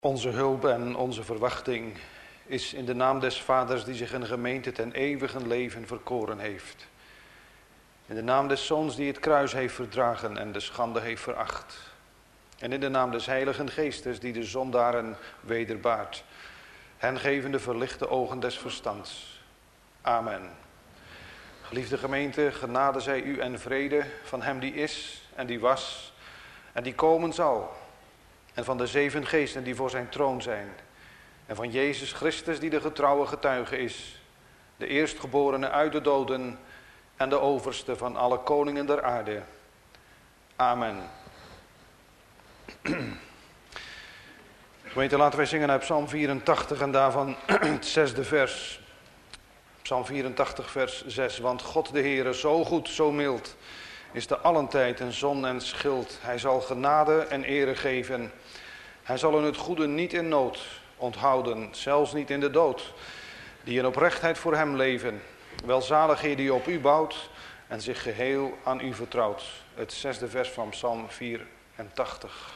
Onze hulp en onze verwachting is in de naam des Vaders die zich een gemeente ten eeuwigen leven verkoren heeft. In de naam des Zoons die het kruis heeft verdragen en de schande heeft veracht. En in de naam des Heiligen Geestes die de zondaren wederbaart. Hen gevende verlichte ogen des verstands. Amen. Geliefde gemeente, genade zij u en vrede van hem die is en die was en die komen zal. En van de 7 geesten die voor zijn troon zijn. En van Jezus Christus die de getrouwe getuige is. De eerstgeborene uit de doden en de overste van alle koningen der aarde. Amen. Gemeente, laten wij zingen uit Psalm 84 en daarvan het 6e vers. Psalm 84 vers 6. Want God de Heere, zo goed, zo mild, is te allen tijd een zon en schild. Hij zal genade en ere geven. Hij zal in het goede niet in nood onthouden, zelfs niet in de dood. Die in oprechtheid voor hem leven. Welzaligheid die op u bouwt en zich geheel aan u vertrouwt. Het 6e vers van Psalm 84.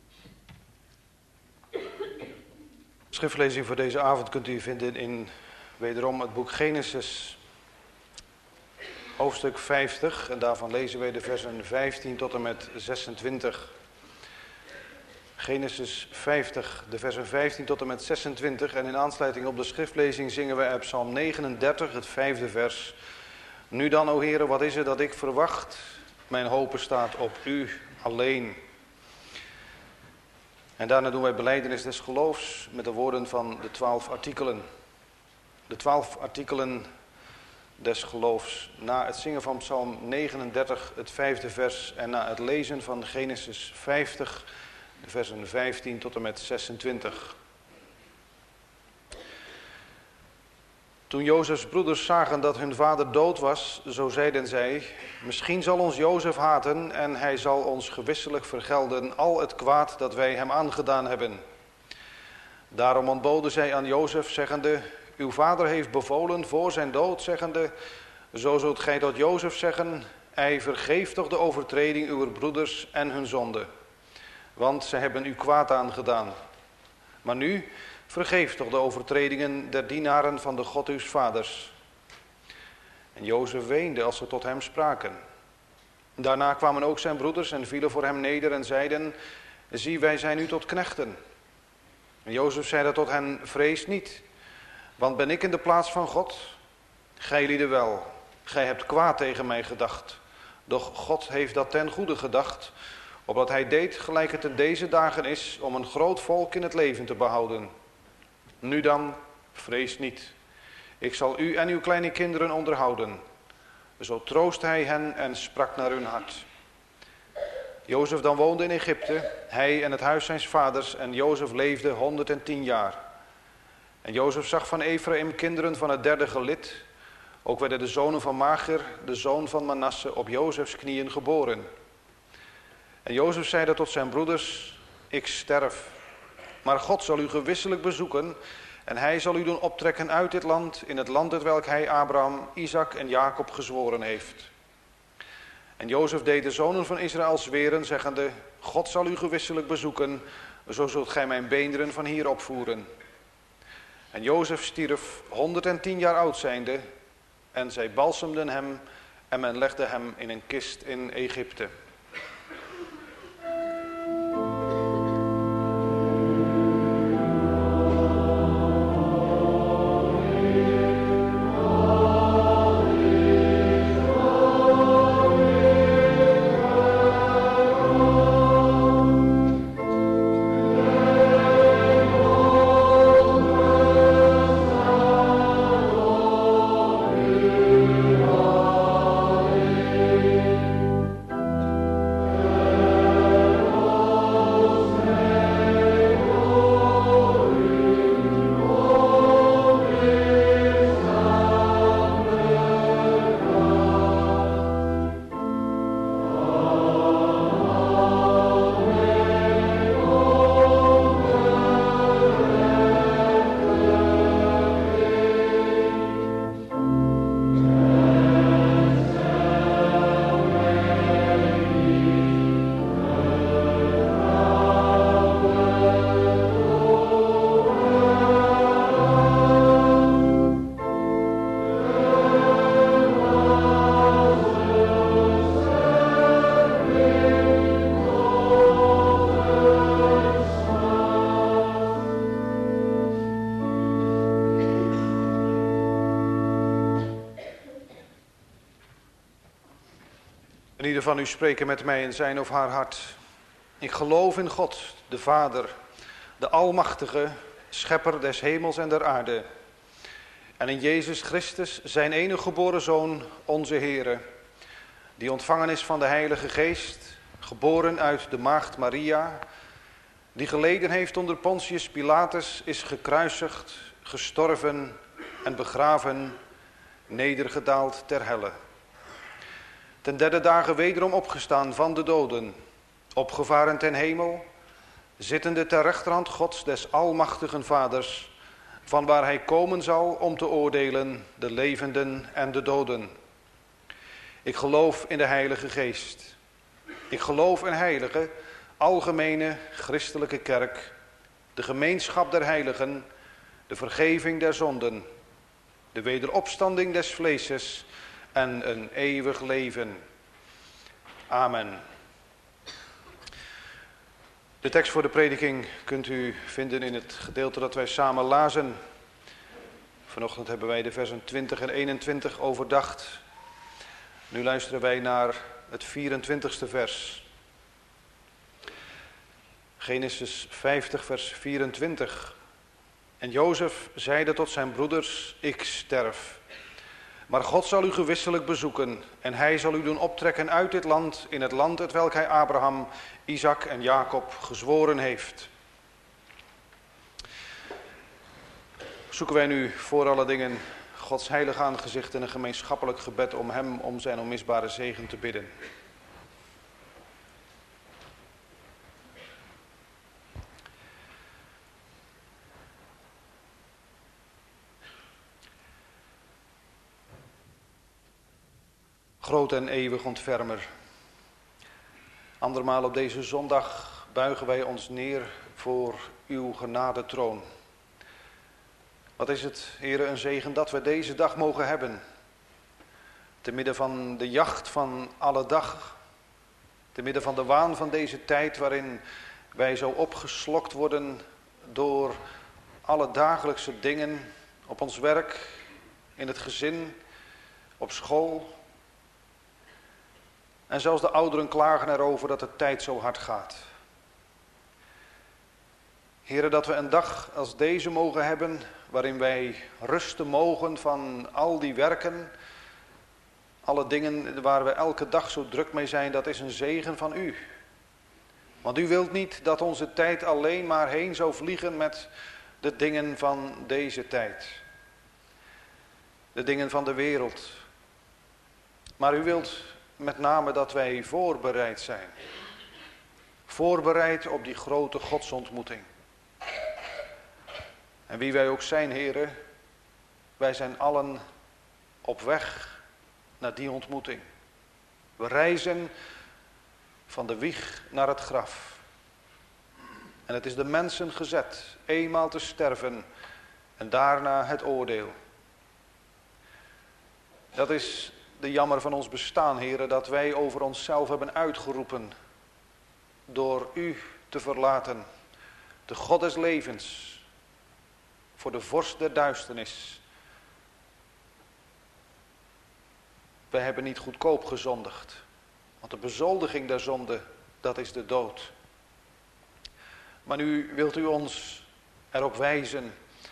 Schriftlezing voor deze avond kunt u vinden in Wederom het boek Genesis, hoofdstuk 50, en daarvan lezen wij de versen 15 tot en met 26. Genesis 50, de versen 15 tot en met 26. En in aansluiting op de schriftlezing zingen wij uit Psalm 39, het 5e vers. Nu dan, o Heere, wat is er dat ik verwacht? Mijn hoop staat op u alleen. En daarna doen wij belijdenis des geloofs met de woorden van de 12 artikelen. De 12 artikelen des geloofs. Na het zingen van Psalm 39, het 5e vers, en na het lezen van Genesis 50, de versen 15 tot en met 26. Toen Jozefs broeders zagen dat hun vader dood was, zo zeiden zij: misschien zal ons Jozef haten en hij zal ons gewisselijk vergelden al het kwaad dat wij hem aangedaan hebben. Daarom ontboden zij aan Jozef, zeggende: uw vader heeft bevolen voor zijn dood, zeggende: zo zult gij tot Jozef zeggen: hij vergeeft toch de overtreding uwer broeders en hun zonde. Want zij hebben u kwaad aangedaan. Maar nu, vergeef toch de overtredingen der dienaren van de God uws vaders. En Jozef weende als ze tot hem spraken. Daarna kwamen ook zijn broeders en vielen voor hem neder en zeiden: zie, wij zijn nu tot knechten. En Jozef zeide tot hen: vrees niet, want ben ik in de plaats van God? Gij wel, gij hebt kwaad tegen mij gedacht. Doch God heeft dat ten goede gedacht, opdat hij deed gelijk het in deze dagen is, om een groot volk in het leven te behouden. Nu dan, vrees niet. Ik zal u en uw kleine kinderen onderhouden. Zo troostte hij hen en sprak naar hun hart. Jozef dan woonde in Egypte, hij en het huis zijns vaders, en Jozef leefde 110 jaar. En Jozef zag van Ephraim kinderen van het 3e gelid. Ook werden de zonen van Mager, de zoon van Manasse, op Jozefs knieën geboren. En Jozef zeide tot zijn broeders: ik sterf, maar God zal u gewisselijk bezoeken en hij zal u doen optrekken uit dit land, in het land hetwelk hij Abraham, Isaac en Jacob gezworen heeft. En Jozef deed de zonen van Israël zweren, zeggende: God zal u gewisselijk bezoeken, zo zult gij mijn beenderen van hier opvoeren. En Jozef stierf 110 jaar oud zijnde, en zij balsemden hem en men legde hem in een kist in Egypte. Ieder van u spreken met mij in zijn of haar hart. Ik geloof in God, de Vader, de Almachtige, Schepper des hemels en der aarde. En in Jezus Christus, zijn enige geboren Zoon, onze Heere, die ontvangen is van de Heilige Geest, geboren uit de maagd Maria, die geleden heeft onder Pontius Pilatus, is gekruisigd, gestorven en begraven, nedergedaald ter helle. Ten 3e dagen wederom opgestaan van de doden, opgevaren ten hemel, zittende ter rechterhand Gods des almachtigen Vaders, vanwaar hij komen zal om te oordelen de levenden en de doden. Ik geloof in de Heilige Geest. Ik geloof in heilige, algemene, christelijke kerk, de gemeenschap der heiligen, de vergeving der zonden, de wederopstanding des vleeses en een eeuwig leven. Amen. De tekst voor de prediking kunt u vinden in het gedeelte dat wij samen lazen. Vanochtend hebben wij de versen 20 en 21 overdacht. Nu luisteren wij naar het 24ste vers. Genesis 50 vers 24. En Jozef zeide tot zijn broeders, ik sterf. Maar God zal u gewisselijk bezoeken en hij zal u doen optrekken uit dit land, in het land hetwelk hij Abraham, Isaac en Jacob gezworen heeft. Zoeken wij nu voor alle dingen Gods heilige aangezicht en een gemeenschappelijk gebed om hem om zijn onmisbare zegen te bidden. Groot en eeuwig ontfermer. Andermaal op deze zondag buigen wij ons neer voor uw genadetroon. Wat is het, Heere, een zegen dat we deze dag mogen hebben. Te midden van de jacht van alle dag. Te midden van de waan van deze tijd waarin wij zo opgeslokt worden door alle dagelijkse dingen. Op ons werk, in het gezin, op school. En zelfs de ouderen klagen erover dat de tijd zo hard gaat. Heere, dat we een dag als deze mogen hebben, waarin wij rusten mogen van al die werken. Alle dingen waar we elke dag zo druk mee zijn, dat is een zegen van u. Want u wilt niet dat onze tijd alleen maar heen zou vliegen met de dingen van deze tijd. De dingen van de wereld. Maar u wilt met name dat wij voorbereid zijn. Voorbereid op die grote godsontmoeting. En wie wij ook zijn, Heere, wij zijn allen op weg naar die ontmoeting. We reizen van de wieg naar het graf. En het is de mensen gezet, eenmaal te sterven en daarna het oordeel. Dat is de jammer van ons bestaan, Heere, dat wij over onszelf hebben uitgeroepen door u te verlaten, de God des levens, voor de vorst der duisternis. Wij hebben niet goedkoop gezondigd, want de bezoldiging der zonde, dat is de dood. Maar nu wilt u ons erop wijzen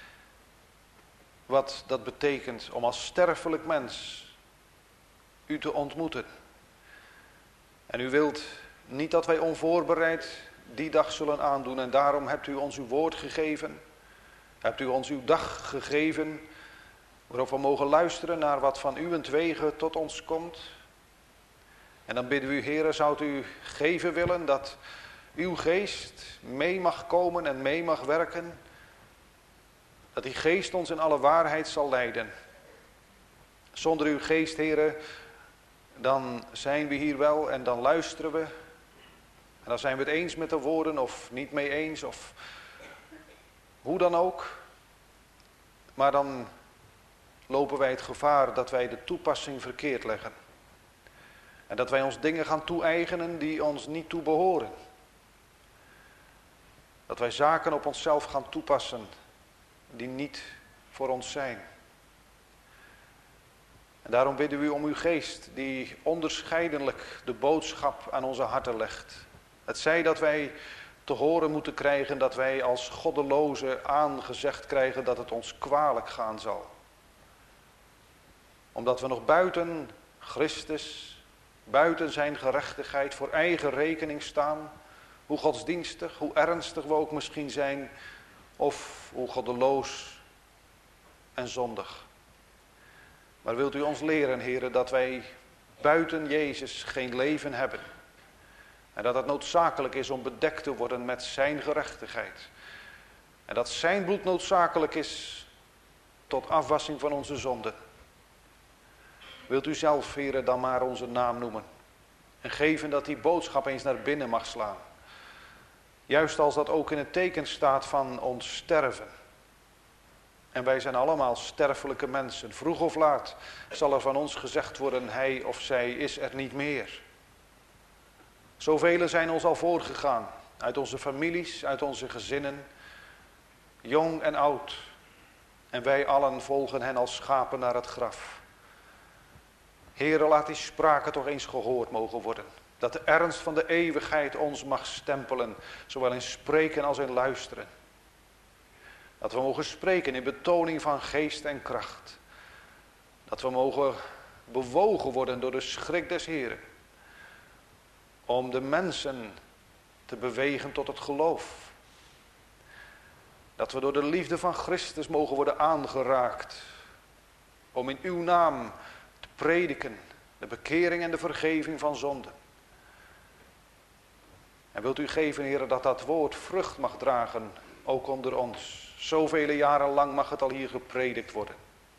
wat dat betekent om als sterfelijk mens u te ontmoeten. En u wilt niet dat wij onvoorbereid die dag zullen aandoen. En daarom hebt u ons uw woord gegeven. Hebt u ons uw dag gegeven. Waarop we mogen luisteren naar wat van uwentwege tot ons komt. En dan bidden we u, Heere, zou u geven willen dat uw geest mee mag komen en mee mag werken. Dat die geest ons in alle waarheid zal leiden. Zonder uw geest, Heere, dan zijn we hier wel en dan luisteren we. En dan zijn we het eens met de woorden of niet mee eens of hoe dan ook. Maar dan lopen wij het gevaar dat wij de toepassing verkeerd leggen. En dat wij ons dingen gaan toe-eigenen die ons niet toebehoren. Dat wij zaken op onszelf gaan toepassen die niet voor ons zijn. En daarom bidden we u om uw geest die onderscheidelijk de boodschap aan onze harten legt. Het zij dat wij te horen moeten krijgen dat wij als goddelozen aangezegd krijgen dat het ons kwalijk gaan zal. Omdat we nog buiten Christus, buiten zijn gerechtigheid voor eigen rekening staan. Hoe godsdienstig, hoe ernstig we ook misschien zijn. Of hoe goddeloos en zondig. Maar wilt u ons leren, Heere, dat wij buiten Jezus geen leven hebben. En dat het noodzakelijk is om bedekt te worden met zijn gerechtigheid. En dat zijn bloed noodzakelijk is tot afwassing van onze zonden. Wilt u zelf, Heere, dan maar onze naam noemen. En geven dat die boodschap eens naar binnen mag slaan. Juist als dat ook in het teken staat van ons sterven. En wij zijn allemaal sterfelijke mensen. Vroeg of laat zal er van ons gezegd worden, hij of zij is er niet meer. Zoveel zijn ons al voorgegaan. Uit onze families, uit onze gezinnen. Jong en oud. En wij allen volgen hen als schapen naar het graf. Heere, laat die sprake toch eens gehoord mogen worden. Dat de ernst van de eeuwigheid ons mag stempelen. Zowel in spreken als in luisteren. Dat we mogen spreken in betoning van geest en kracht. Dat we mogen bewogen worden door de schrik des Heren. Om de mensen te bewegen tot het geloof. Dat we door de liefde van Christus mogen worden aangeraakt. Om in uw naam te prediken. De bekering en de vergeving van zonden. En wilt u geven, Heer, dat dat woord vrucht mag dragen. Ook onder ons. Zoveel jaren lang mag het al hier gepredikt worden.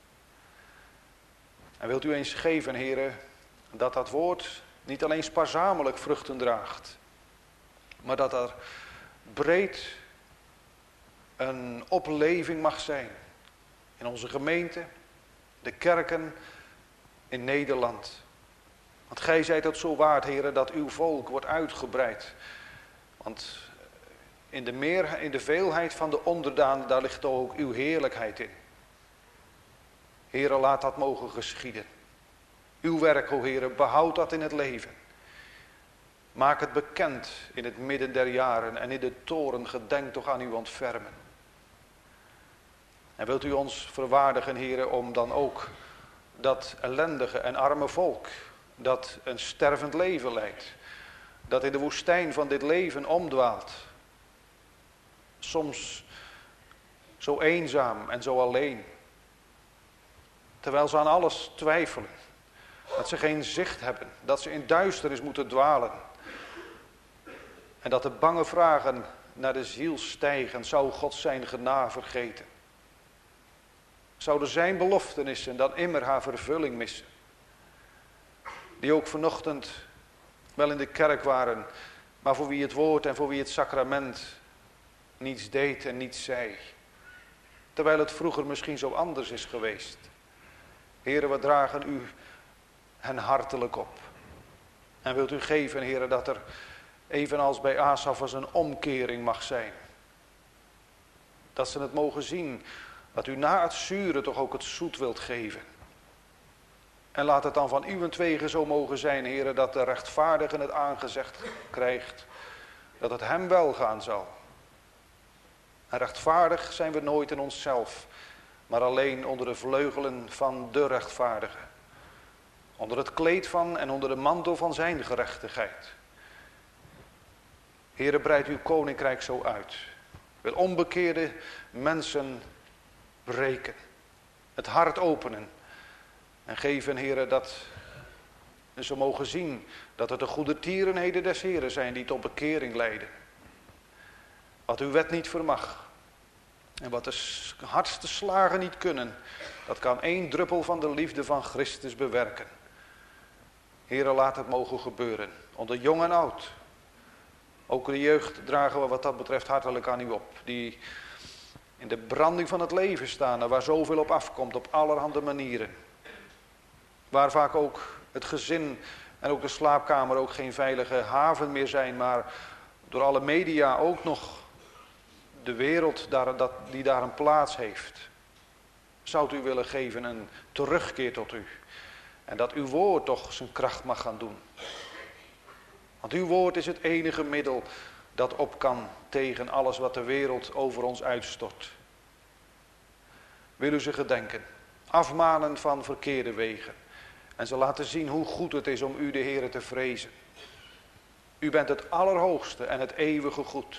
En wilt u eens geven, Heer, dat dat woord niet alleen spaarzamelijk vruchten draagt. Maar dat er breed een opleving mag zijn. In onze gemeente, de kerken in Nederland. Want gij zijt het zo waard, Heer, dat uw volk wordt uitgebreid. Want in de veelheid van de onderdanen, daar ligt ook uw heerlijkheid in. Heere, laat dat mogen geschieden. Uw werk, o Heere, behoud dat in het leven. Maak het bekend in het midden der jaren en in de toren gedenk toch aan uw ontfermen. En wilt u ons verwaardigen, Heere, om dan ook dat ellendige en arme volk, dat een stervend leven leidt, dat in de woestijn van dit leven omdwaalt, soms zo eenzaam en zo alleen, terwijl ze aan alles twijfelen, dat ze geen zicht hebben, dat ze in duisternis moeten dwalen en dat de bange vragen naar de ziel stijgen. Zou God zijn genade vergeten? Zouden zijn beloftenissen dan immer haar vervulling missen? Die ook vanochtend wel in de kerk waren, maar voor wie het woord en voor wie het sacrament niets deed en niets zei. Terwijl het vroeger misschien zo anders is geweest. Heere, we dragen u hen hartelijk op. En wilt u geven, Heere, dat er evenals bij Asaf als een omkering mag zijn. Dat ze het mogen zien, dat u na het zure toch ook het zoet wilt geven. En laat het dan van uwentwege zo mogen zijn, Heere, dat de rechtvaardige het aangezegd krijgt, dat het hem wel gaan zal. En rechtvaardig zijn we nooit in onszelf, maar alleen onder de vleugelen van de rechtvaardige. Onder het kleed van en onder de mantel van zijn gerechtigheid. Heere, breid uw koninkrijk zo uit. Wil onbekeerde mensen breken. Het hart openen. En geven, Heere, dat ze mogen zien dat het de goede tierenheden des Heeren zijn die tot bekering leiden. Wat uw wet niet vermag. En wat de hardste slagen niet kunnen. Dat kan 1 druppel van de liefde van Christus bewerken. Heere, laat het mogen gebeuren. Onder jong en oud. Ook de jeugd dragen we wat dat betreft hartelijk aan u op. Die in de branding van het leven staan. En waar zoveel op afkomt op allerhande manieren. Waar vaak ook het gezin en ook de slaapkamer ook geen veilige haven meer zijn. Maar door alle media ook nog de wereld die daar een plaats heeft. Zou u willen geven een terugkeer tot u. En dat uw woord toch zijn kracht mag gaan doen. Want uw woord is het enige middel dat op kan tegen alles wat de wereld over ons uitstort. Wil u ze gedenken. Afmanen van verkeerde wegen. En ze laten zien hoe goed het is om u de Heere te vrezen. U bent het allerhoogste en het eeuwige goed.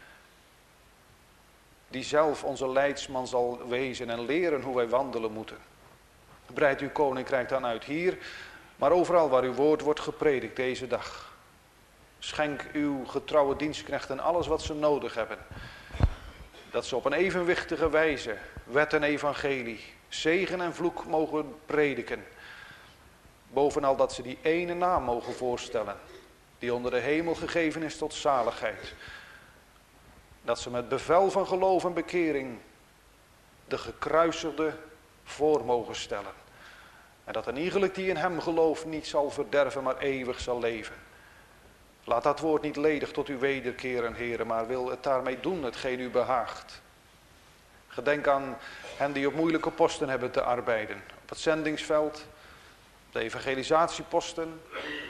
Die zelf onze leidsman zal wezen en leren hoe wij wandelen moeten. Breid uw koninkrijk dan uit hier, maar overal waar uw woord wordt gepredikt deze dag. Schenk uw getrouwe dienstknechten alles wat ze nodig hebben. Dat ze op een evenwichtige wijze wet en evangelie, zegen en vloek mogen prediken. Bovenal dat ze die ene naam mogen voorstellen, die onder de hemel gegeven is tot zaligheid. Dat ze met bevel van geloof en bekering de gekruisigde voor mogen stellen. En dat een iegelijk die in hem gelooft niet zal verderven, maar eeuwig zal leven. Laat dat woord niet ledig tot u wederkeren, heren, maar wil het daarmee doen, hetgeen u behaagt. Gedenk aan hen die op moeilijke posten hebben te arbeiden. Op het zendingsveld, de evangelisatieposten.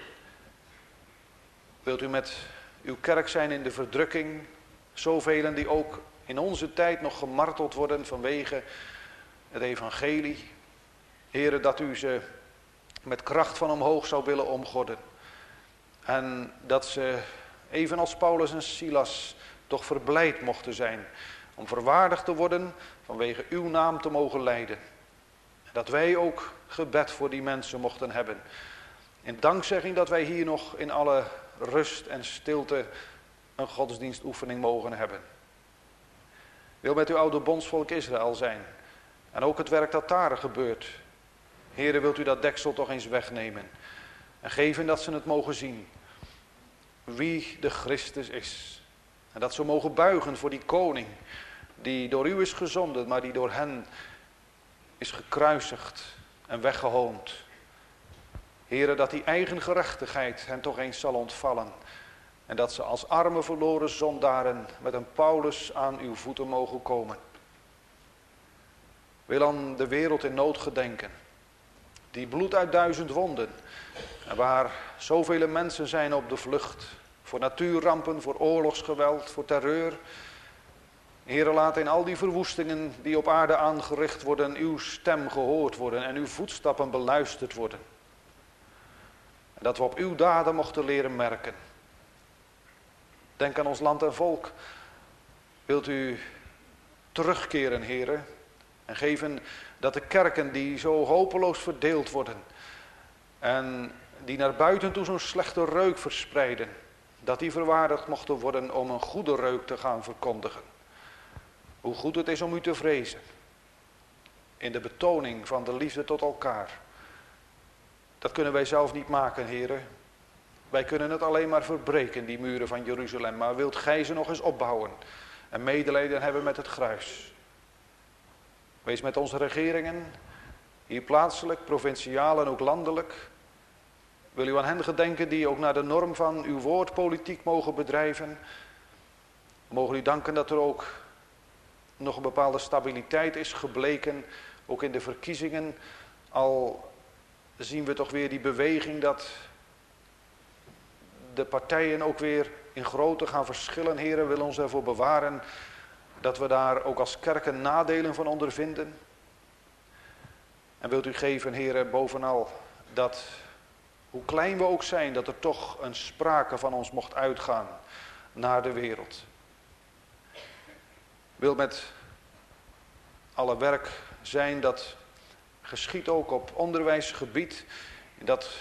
Wilt u met uw kerk zijn in de verdrukking. Zoveel die ook in onze tijd nog gemarteld worden vanwege het evangelie. Heren, dat u ze met kracht van omhoog zou willen omgorden. En dat ze, evenals Paulus en Silas, toch verblijd mochten zijn om verwaardigd te worden vanwege uw naam te mogen leiden. En dat wij ook gebed voor die mensen mochten hebben. In dankzegging dat wij hier nog in alle rust en stilte een godsdienstoefening mogen hebben. Wil met uw oude bondsvolk Israël zijn. En ook het werk dat daar gebeurt. Heere, wilt u dat deksel toch eens wegnemen. En geven dat ze het mogen zien. Wie de Christus is. En dat ze mogen buigen voor die koning. Die door u is gezonden, maar die door hen is gekruisigd en weggehoond. Heere, dat die eigen gerechtigheid hen toch eens zal ontvallen. En dat ze als arme verloren zondaren met een Paulus aan uw voeten mogen komen. Wil aan de wereld in nood gedenken. Die bloed uit 1000 wonden. En waar zoveel mensen zijn op de vlucht. Voor natuurrampen, voor oorlogsgeweld, voor terreur. Heere, laat in al die verwoestingen die op aarde aangericht worden, uw stem gehoord worden en uw voetstappen beluisterd worden. En dat we op uw daden mochten leren merken. Denk aan ons land en volk. Wilt u terugkeren, Heere, en geven dat de kerken die zo hopeloos verdeeld worden en die naar buiten toe zo'n slechte reuk verspreiden, dat die verwaardigd mochten worden om een goede reuk te gaan verkondigen. Hoe goed het is om u te vrezen. In de betoning van de liefde tot elkaar. Dat kunnen wij zelf niet maken, heren. Wij kunnen het alleen maar verbreken, die muren van Jeruzalem. Maar wilt gij ze nog eens opbouwen. En medelijden hebben met het gruis. Wees met onze regeringen. Hier plaatselijk, provinciaal en ook landelijk. Wil u aan hen gedenken die ook naar de norm van uw woord politiek mogen bedrijven. Mogen u danken dat er ook nog een bepaalde stabiliteit is gebleken. Ook in de verkiezingen. Al zien we toch weer die beweging dat de partijen ook weer in grootte gaan verschillen. Heren, wil ons ervoor bewaren dat we daar ook als kerken nadelen van ondervinden. En wilt u geven, heren, bovenal dat, hoe klein we ook zijn, dat er toch een sprake van ons mocht uitgaan naar de wereld. Wil met alle werk zijn dat geschiet ook op onderwijsgebied. Dat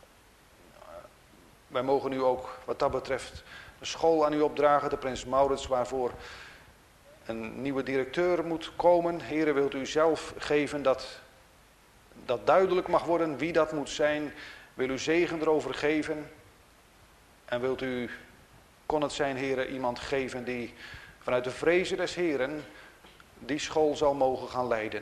wij mogen u ook wat dat betreft de school aan u opdragen, de Prins Maurits, waarvoor een nieuwe directeur moet komen. Heren, wilt u zelf geven dat duidelijk mag worden wie dat moet zijn. Wil u zegen erover geven. En wilt u, kon het zijn, heren, iemand geven die vanuit de vrezen des Heren die school zal mogen gaan leiden.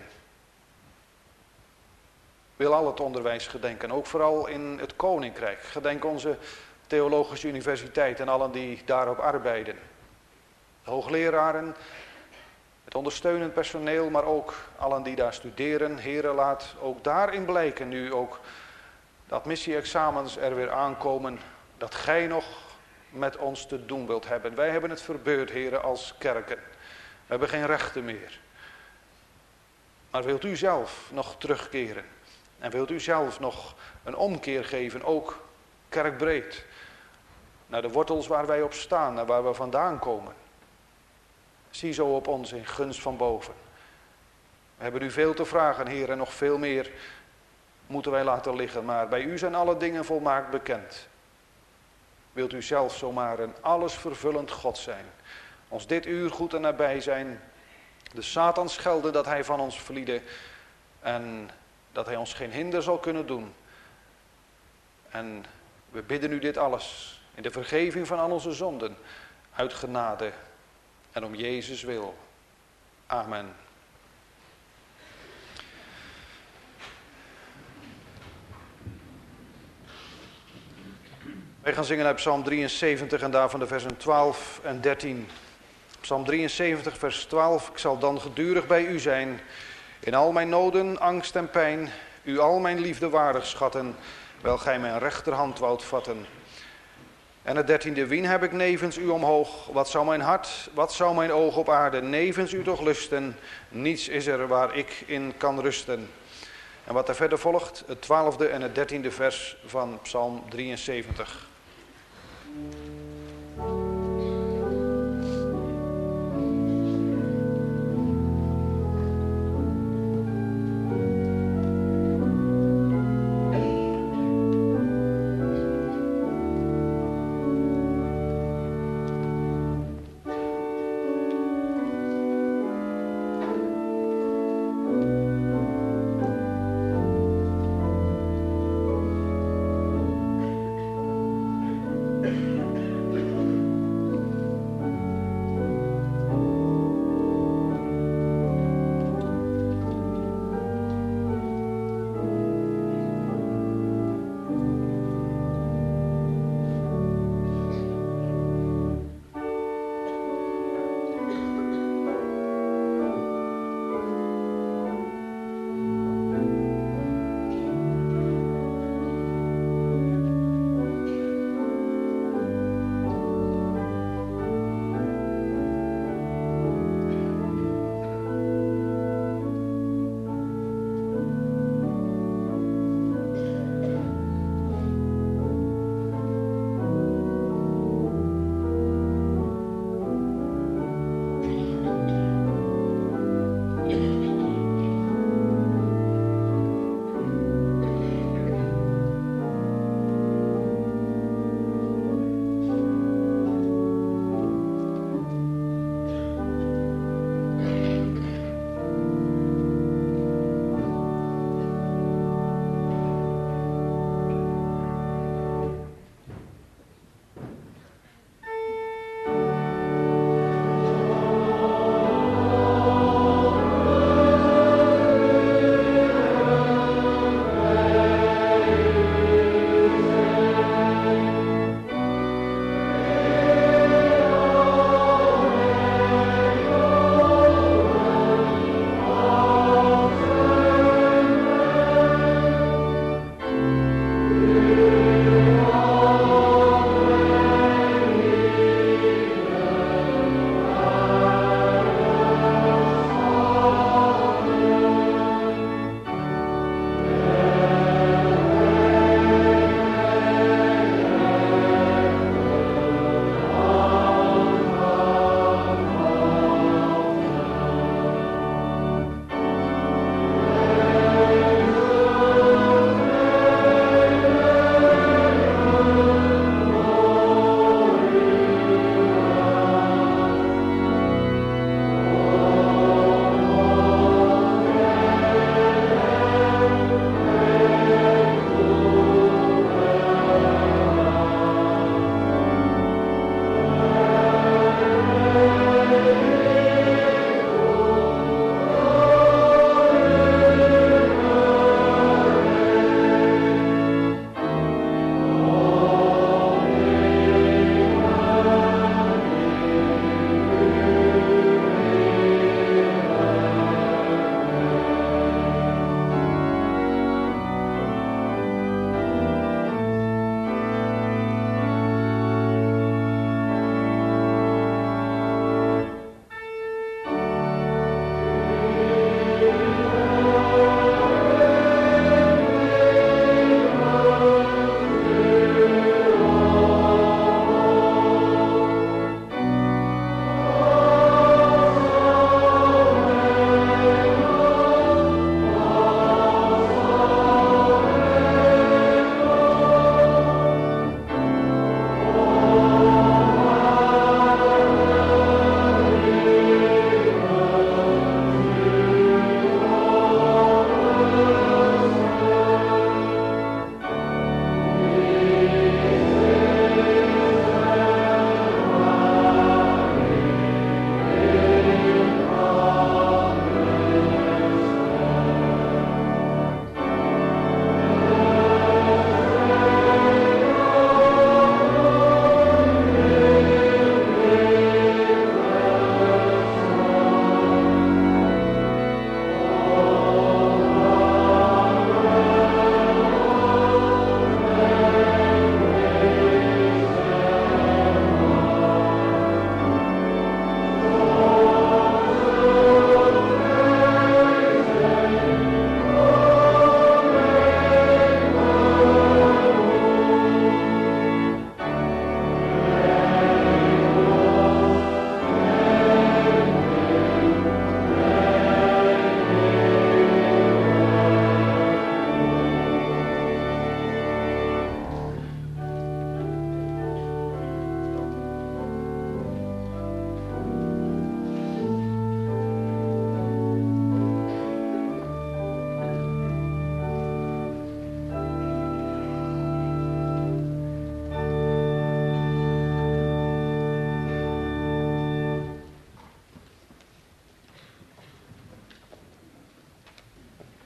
Wil al het onderwijs gedenken, ook vooral in het Koninkrijk. Gedenk onze Theologische Universiteit en allen die daarop arbeiden. De hoogleraren, het ondersteunend personeel, maar ook allen die daar studeren. Heren, laat ook daarin blijken, nu ook de admissie-examens er weer aankomen, dat gij nog met ons te doen wilt hebben. Wij hebben het verbeurd, heren, als kerken. We hebben geen rechten meer. Maar wilt u zelf nog terugkeren? En wilt u zelf nog een omkeer geven, ook kerkbreed, naar de wortels waar wij op staan, naar waar we vandaan komen. Zie zo op ons in gunst van boven. We hebben u veel te vragen, Heer, en nog veel meer moeten wij laten liggen. Maar bij u zijn alle dingen volmaakt bekend. Wilt u zelf zomaar een alles vervullend God zijn. Ons dit uur goed en nabij zijn. De Satan schelden dat hij van ons vliede. En dat hij ons geen hinder zal kunnen doen. En we bidden u dit alles in de vergeving van al onze zonden. Uit genade en om Jezus wil. Amen. Wij gaan zingen uit Psalm 73 en daarvan de versen 12 en 13. Psalm 73, vers 12. Ik zal dan gedurig bij u zijn, in al mijn noden, angst en pijn, u al mijn liefde waardig schatten, wel gij mijn rechterhand woudt vatten. En het 13e, wien heb ik nevens u omhoog? Wat zou mijn hart, wat zou mijn oog op aarde nevens u toch lusten? Niets is er waar ik in kan rusten. En wat er verder volgt, het 12e en het 13e vers van Psalm 73.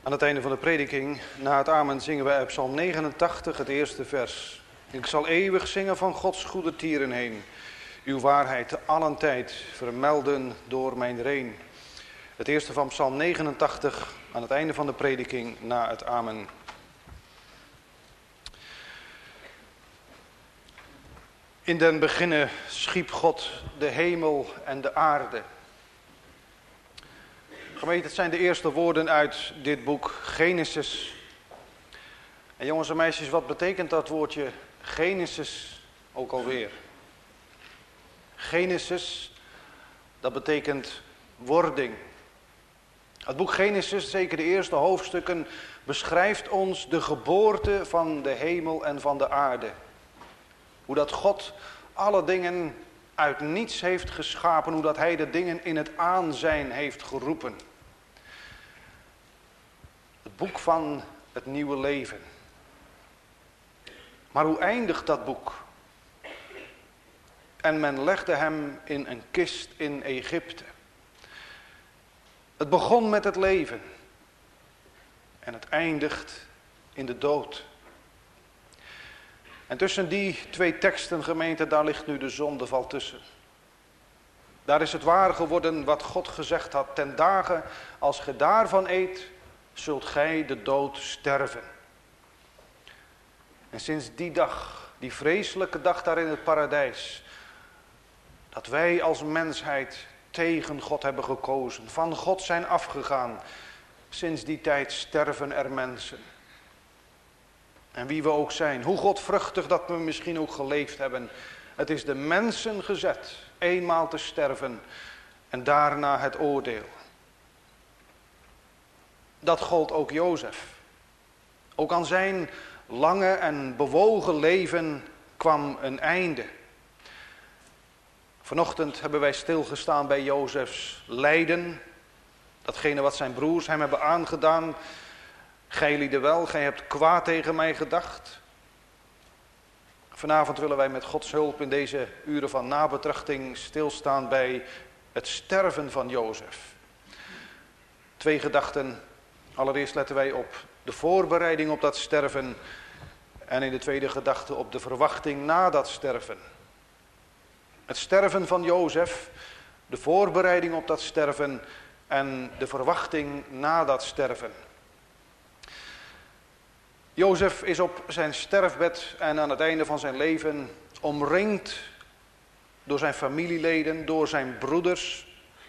Aan het einde van de prediking, na het amen, zingen wij op Psalm 89, het eerste vers. Ik zal eeuwig zingen van Gods goede tieren heen. Uw waarheid te allen tijd vermelden door mijn reen. Het eerste van Psalm 89, aan het einde van de prediking, na het amen. In den beginne schiep God de hemel en de aarde. Gemeente, het zijn de eerste woorden uit dit boek Genesis. En jongens en meisjes, wat betekent dat woordje Genesis ook alweer? Genesis, dat betekent wording. Het boek Genesis, zeker de eerste hoofdstukken, beschrijft ons de geboorte van de hemel en van de aarde. Hoe dat God alle dingen uit niets heeft geschapen, hoe dat hij de dingen in het aanzijn heeft geroepen. Het boek van het nieuwe leven. Maar hoe eindigt dat boek? En men legde hem in een kist in Egypte. Het begon met het leven. En het eindigt in de dood. En tussen die twee teksten, gemeente, daar ligt nu de zondeval tussen. Daar is het waar geworden wat God gezegd had. Ten dagen, als ge daarvan eet, zult gij de dood sterven. En sinds die dag, die vreselijke dag daar in het paradijs, dat wij als mensheid tegen God hebben gekozen, van God zijn afgegaan, sinds die tijd sterven er mensen. En wie we ook zijn, hoe godvruchtig dat we misschien ook geleefd hebben, het is de mensen gezet, eenmaal te sterven en daarna het oordeel. Dat gold ook Jozef. Ook aan zijn lange en bewogen leven kwam een einde. Vanochtend hebben wij stilgestaan bij Jozefs lijden. Datgene wat zijn broers hem hebben aangedaan. Gij lieden wel, gij hebt kwaad tegen mij gedacht. Vanavond willen wij met Gods hulp in deze uren van nabetrachting stilstaan bij het sterven van Jozef. Twee gedachten. Allereerst letten wij op de voorbereiding op dat sterven. En in de tweede gedachte op de verwachting na dat sterven. Het sterven van Jozef, de voorbereiding op dat sterven en de verwachting na dat sterven. Jozef is op zijn sterfbed en aan het einde van zijn leven omringd door zijn familieleden, door zijn broeders.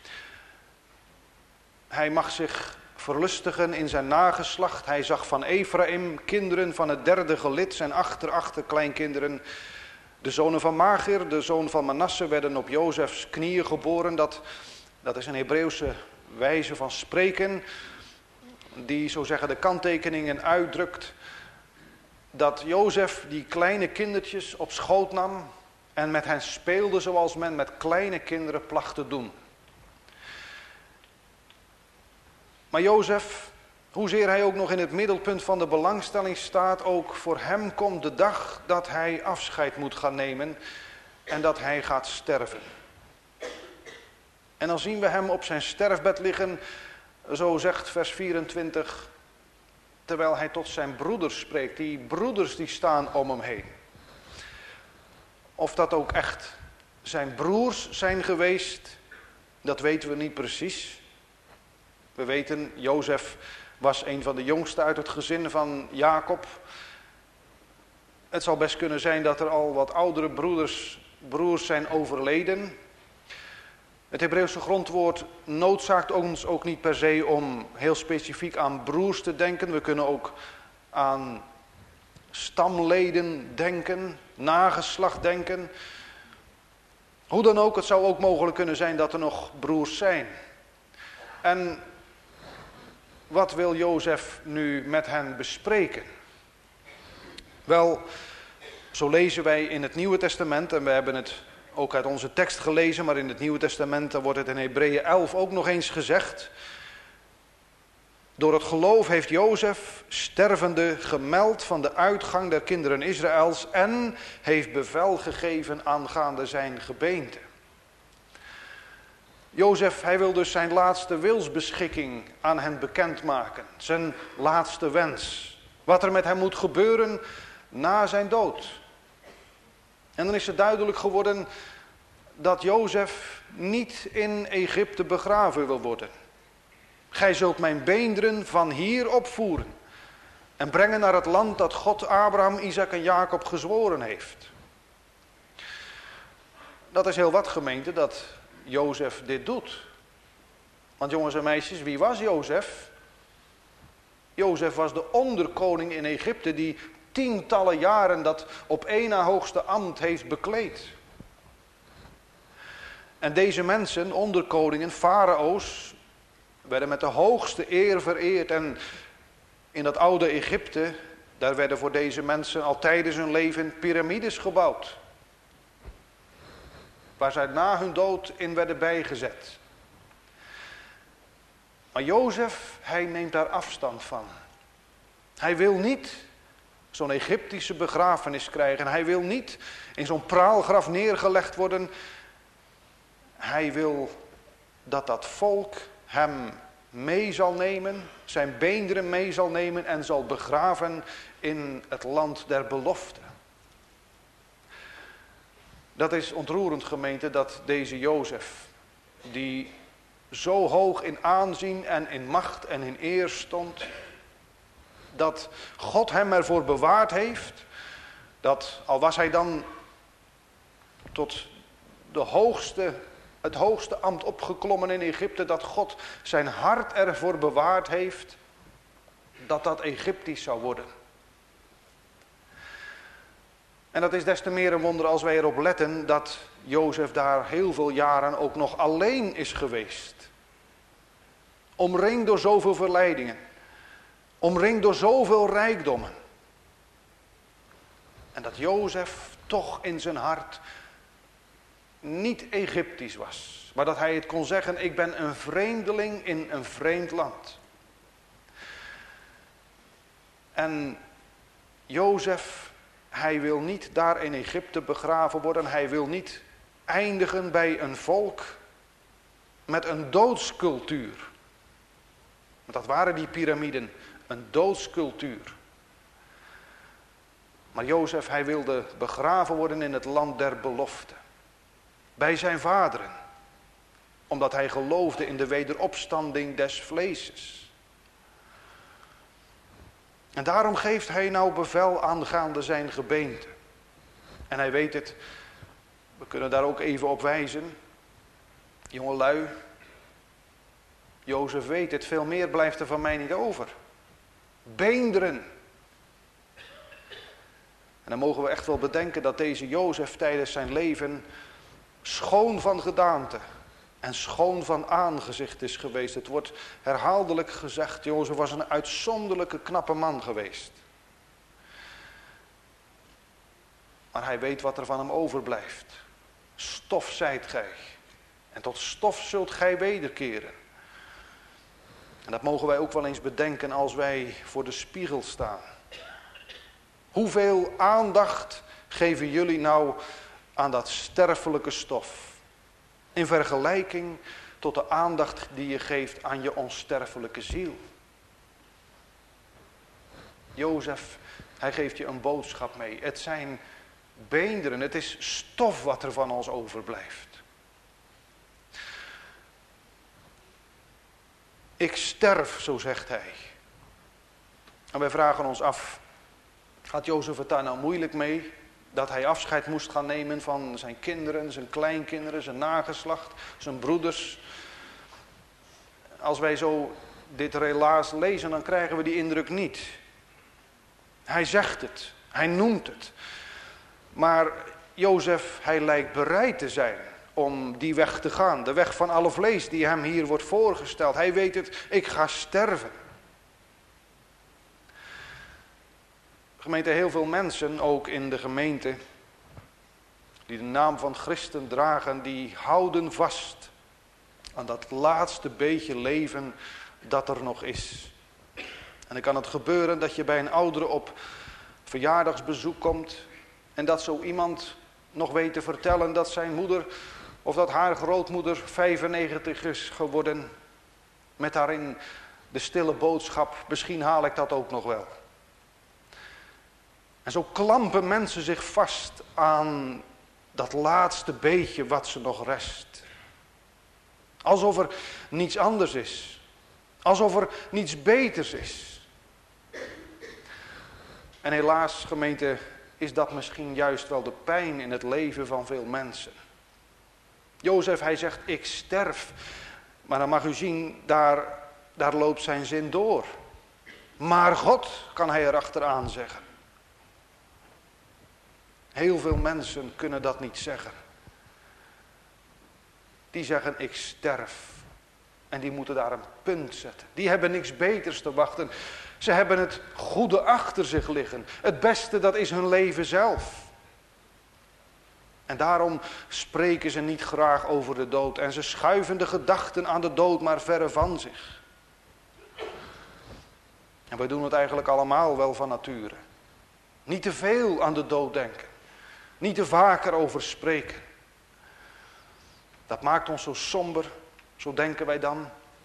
Hij mag zich verlustigen in zijn nageslacht. Hij zag van Ephraim kinderen van het derde gelid, zijn achterkleinkinderen. De zonen van Magir, de zoon van Manasse werden op Jozefs knieën geboren. Dat is een Hebreeuwse wijze van spreken, die zo zeggen de kanttekeningen uitdrukt. Dat Jozef die kleine kindertjes op schoot nam en met hen speelde zoals men met kleine kinderen placht te doen. Maar Jozef, hoezeer hij ook nog in het middelpunt van de belangstelling staat, ook voor hem komt de dag dat hij afscheid moet gaan nemen en dat hij gaat sterven. En dan zien we hem op zijn sterfbed liggen, zo zegt vers 24, terwijl hij tot zijn broeders spreekt. Die broeders die staan om hem heen. Of dat ook echt zijn broers zijn geweest, dat weten we niet precies. We weten, Jozef was een van de jongsten uit het gezin van Jacob. Het zal best kunnen zijn dat er al wat oudere broers zijn overleden. Het Hebreeuwse grondwoord noodzaakt ons ook niet per se om heel specifiek aan broers te denken. We kunnen ook aan stamleden denken, nageslacht denken. Hoe dan ook, het zou ook mogelijk kunnen zijn dat er nog broers zijn. En wat wil Jozef nu met hen bespreken? Wel, zo lezen wij in het Nieuwe Testament, en we hebben het ook uit onze tekst gelezen, maar in het Nieuwe Testament wordt het in Hebreeën 11 ook nog eens gezegd. Door het geloof heeft Jozef, stervende, gemeld van de uitgang der kinderen Israëls en heeft bevel gegeven aangaande zijn gebeente. Jozef, hij wil dus zijn laatste wilsbeschikking aan hen bekendmaken. Zijn laatste wens. Wat er met hem moet gebeuren na zijn dood. En dan is het duidelijk geworden dat Jozef niet in Egypte begraven wil worden. Gij zult mijn beenderen van hier opvoeren en brengen naar het land dat God Abraham, Isaac en Jacob gezworen heeft. Dat is heel wat, gemeente, dat Jozef dit doet. Want jongens en meisjes, wie was Jozef? Jozef was de onderkoning in Egypte die tientallen jaren dat op één na hoogste ambt heeft bekleed. En deze mensen, onderkoningen, farao's, werden met de hoogste eer vereerd. En in dat oude Egypte, daar werden voor deze mensen al tijdens hun leven piramides gebouwd. Waar zij na hun dood in werden bijgezet. Maar Jozef, hij neemt daar afstand van. Hij wil niet zo'n Egyptische begrafenis krijgen. Hij wil niet in zo'n praalgraf neergelegd worden. Hij wil dat dat volk hem mee zal nemen, zijn beenderen mee zal nemen en zal begraven in het land der belofte. Dat is ontroerend, gemeente, dat deze Jozef, die zo hoog in aanzien en in macht en in eer stond, dat God hem ervoor bewaard heeft, dat al was hij dan tot het hoogste ambt opgeklommen in Egypte, dat God zijn hart ervoor bewaard heeft dat dat Egyptisch zou worden. En dat is des te meer een wonder als wij erop letten dat Jozef daar heel veel jaren ook nog alleen is geweest. Omringd door zoveel verleidingen. Omringd door zoveel rijkdommen. En dat Jozef toch in zijn hart niet Egyptisch was. Maar dat hij het kon zeggen, ik ben een vreemdeling in een vreemd land. En Jozef, hij wil niet daar in Egypte begraven worden. Hij wil niet eindigen bij een volk met een doodscultuur. Want dat waren die piramiden, een doodscultuur. Maar Jozef, hij wilde begraven worden in het land der belofte. Bij zijn vaderen. Omdat hij geloofde in de wederopstanding des vleeses. En daarom geeft hij nou bevel aangaande zijn gebeente. En hij weet het. We kunnen daar ook even op wijzen. Jongelui. Jozef weet het. Veel meer blijft er van mij niet over. Beenderen. En dan mogen we echt wel bedenken dat deze Jozef tijdens zijn leven schoon van gedaante en schoon van aangezicht is geweest. Het wordt herhaaldelijk gezegd, Jozef was een uitzonderlijke knappe man geweest. Maar hij weet wat er van hem overblijft. Stof zijt gij. En tot stof zult gij wederkeren. En dat mogen wij ook wel eens bedenken als wij voor de spiegel staan. Hoeveel aandacht geven jullie nou aan dat sterfelijke stof? In vergelijking tot de aandacht die je geeft aan je onsterfelijke ziel. Jozef, hij geeft je een boodschap mee. Het zijn beenderen, het is stof wat er van ons overblijft. Ik sterf, zo zegt hij. En wij vragen ons af, had Jozef het daar nou moeilijk mee? Dat hij afscheid moest gaan nemen van zijn kinderen, zijn kleinkinderen, zijn nageslacht, zijn broeders. Als wij zo dit relaas lezen, dan krijgen we die indruk niet. Hij zegt het, hij noemt het. Maar Jozef, hij lijkt bereid te zijn om die weg te gaan. De weg van alle vlees die hem hier wordt voorgesteld. Hij weet het, ik ga sterven. Gemeente, heel veel mensen, ook in de gemeente, die de naam van christen dragen, die houden vast aan dat laatste beetje leven dat er nog is. En dan kan het gebeuren dat je bij een oudere op verjaardagsbezoek komt en dat zo iemand nog weet te vertellen dat zijn moeder Of dat haar grootmoeder 95 is geworden. Met daarin de stille boodschap, misschien haal ik dat ook nog wel. En zo klampen mensen zich vast aan dat laatste beetje wat ze nog rest. Alsof er niets anders is. Alsof er niets beters is. En helaas, gemeente, is dat misschien juist wel de pijn in het leven van veel mensen. Jozef, hij zegt, ik sterf. Maar dan mag u zien, daar loopt zijn zin door. Maar God, kan hij erachteraan zeggen. Heel veel mensen kunnen dat niet zeggen. Die zeggen, ik sterf. En die moeten daar een punt zetten. Die hebben niks beters te wachten. Ze hebben het goede achter zich liggen. Het beste, dat is hun leven zelf. En daarom spreken ze niet graag over de dood. En ze schuiven de gedachten aan de dood maar verre van zich. En wij doen het eigenlijk allemaal wel van nature. Niet te veel aan de dood denken. Niet te vaker over spreken. Dat maakt ons zo somber, zo denken wij dan.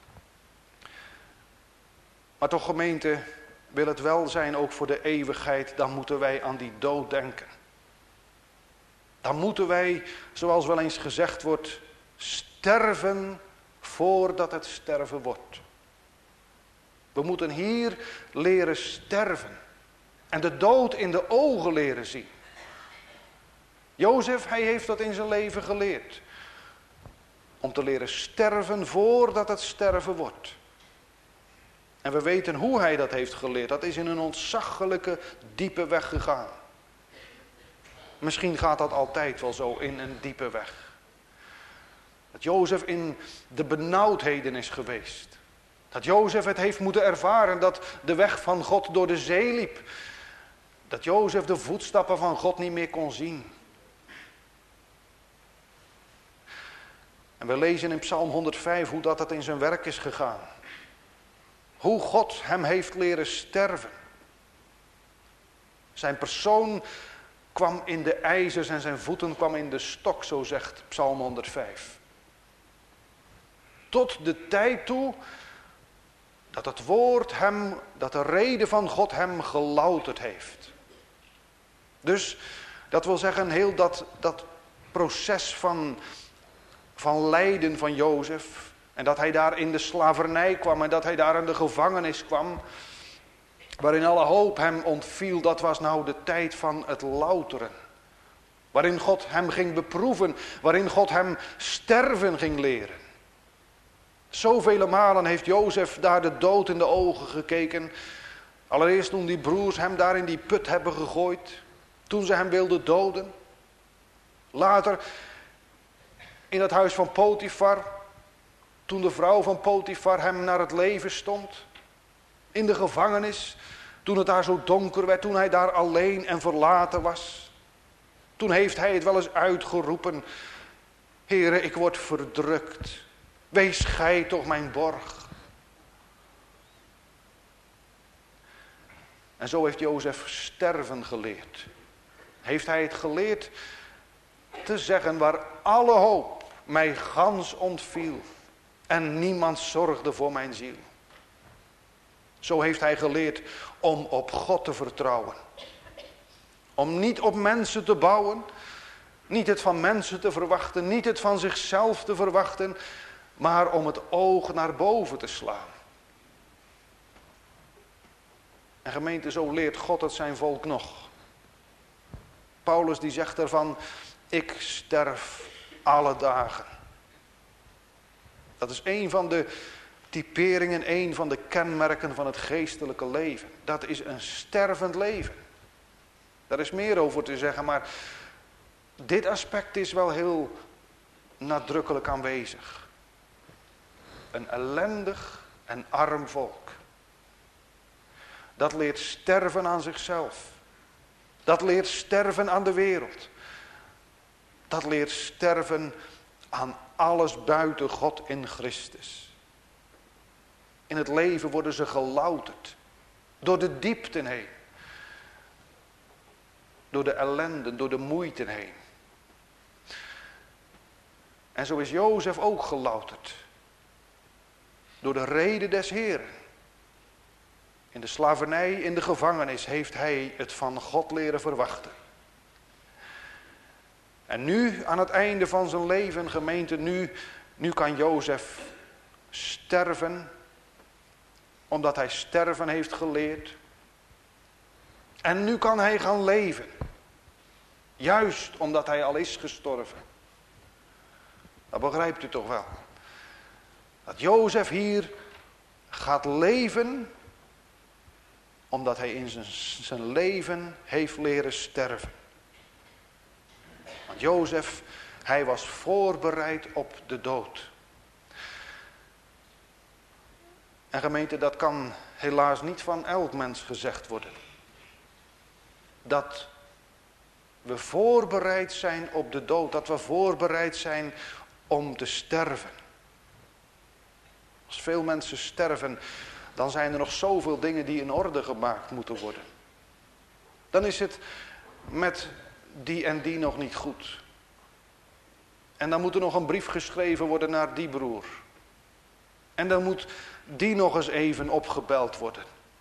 Maar toch, gemeente, wil het wel zijn ook voor de eeuwigheid, dan moeten wij aan die dood denken. Dan moeten wij, zoals wel eens gezegd wordt, sterven voordat het sterven wordt. We moeten hier leren sterven en de dood in de ogen leren zien. Jozef, hij heeft dat in zijn leven geleerd. Om te leren sterven voordat het sterven wordt. En we weten hoe hij dat heeft geleerd. Dat is in een ontzaglijke, diepe weg gegaan. Misschien gaat dat altijd wel zo, in een diepe weg. Dat Jozef in de benauwdheden is geweest. Dat Jozef het heeft moeten ervaren dat de weg van God door de zee liep. Dat Jozef de voetstappen van God niet meer kon zien. En we lezen in Psalm 105 hoe dat in zijn werk is gegaan. Hoe God hem heeft leren sterven. Zijn persoon kwam in de ijzers en zijn voeten kwam in de stok, zo zegt Psalm 105. Tot de tijd toe dat het woord hem, dat de rede van God hem gelouterd heeft. Dus dat wil zeggen, heel dat proces van lijden van Jozef. En dat hij daar in de slavernij kwam en dat hij daar in de gevangenis kwam. Waarin alle hoop hem ontviel, dat was nou de tijd van het louteren. Waarin God hem ging beproeven, waarin God hem sterven ging leren. Zoveel malen heeft Jozef daar de dood in de ogen gekeken. Allereerst toen die broers hem daar in die put hebben gegooid. Toen ze hem wilden doden. Later in het huis van Potifar. Toen de vrouw van Potifar hem naar het leven stond. In de gevangenis. Toen het daar zo donker werd. Toen hij daar alleen en verlaten was. Toen heeft hij het wel eens uitgeroepen. Heere, ik word verdrukt. Wees gij toch mijn borg. En zo heeft Jozef sterven geleerd. Heeft hij het geleerd te zeggen waar alle hoop mij gans ontviel. En niemand zorgde voor mijn ziel. Zo heeft hij geleerd om op God te vertrouwen. Om niet op mensen te bouwen. Niet het van mensen te verwachten. Niet het van zichzelf te verwachten. Maar om het oog naar boven te slaan. En gemeente, zo leert God het zijn volk nog. Paulus die zegt ervan, ik sterf alle dagen. Dat is een van de typeringen, een van de kenmerken van het geestelijke leven. Dat is een stervend leven. Daar is meer over te zeggen, maar dit aspect is wel heel nadrukkelijk aanwezig. Een ellendig en arm volk. Dat leert sterven aan zichzelf. Dat leert sterven aan de wereld. Dat leert sterven aan alles buiten God in Christus. In het leven worden ze gelouterd. Door de diepten heen. Door de ellende, door de moeite heen. En zo is Jozef ook gelouterd. Door de rede des Heeren. In de slavernij, in de gevangenis heeft hij het van God leren verwachten. En nu, aan het einde van zijn leven, gemeente, nu kan Jozef sterven. Omdat hij sterven heeft geleerd. En nu kan hij gaan leven. Juist omdat hij al is gestorven. Dat begrijpt u toch wel. Dat Jozef hier gaat leven. Omdat hij in zijn leven heeft leren sterven. Want Jozef, hij was voorbereid op de dood. En gemeente, dat kan helaas niet van elk mens gezegd worden. Dat we voorbereid zijn op de dood. Dat we voorbereid zijn om te sterven. Als veel mensen sterven, dan zijn er nog zoveel dingen die in orde gemaakt moeten worden. Dan is het met die en die nog niet goed. En dan moet er nog een brief geschreven worden naar die broer. En dan moet die nog eens even opgebeld worden.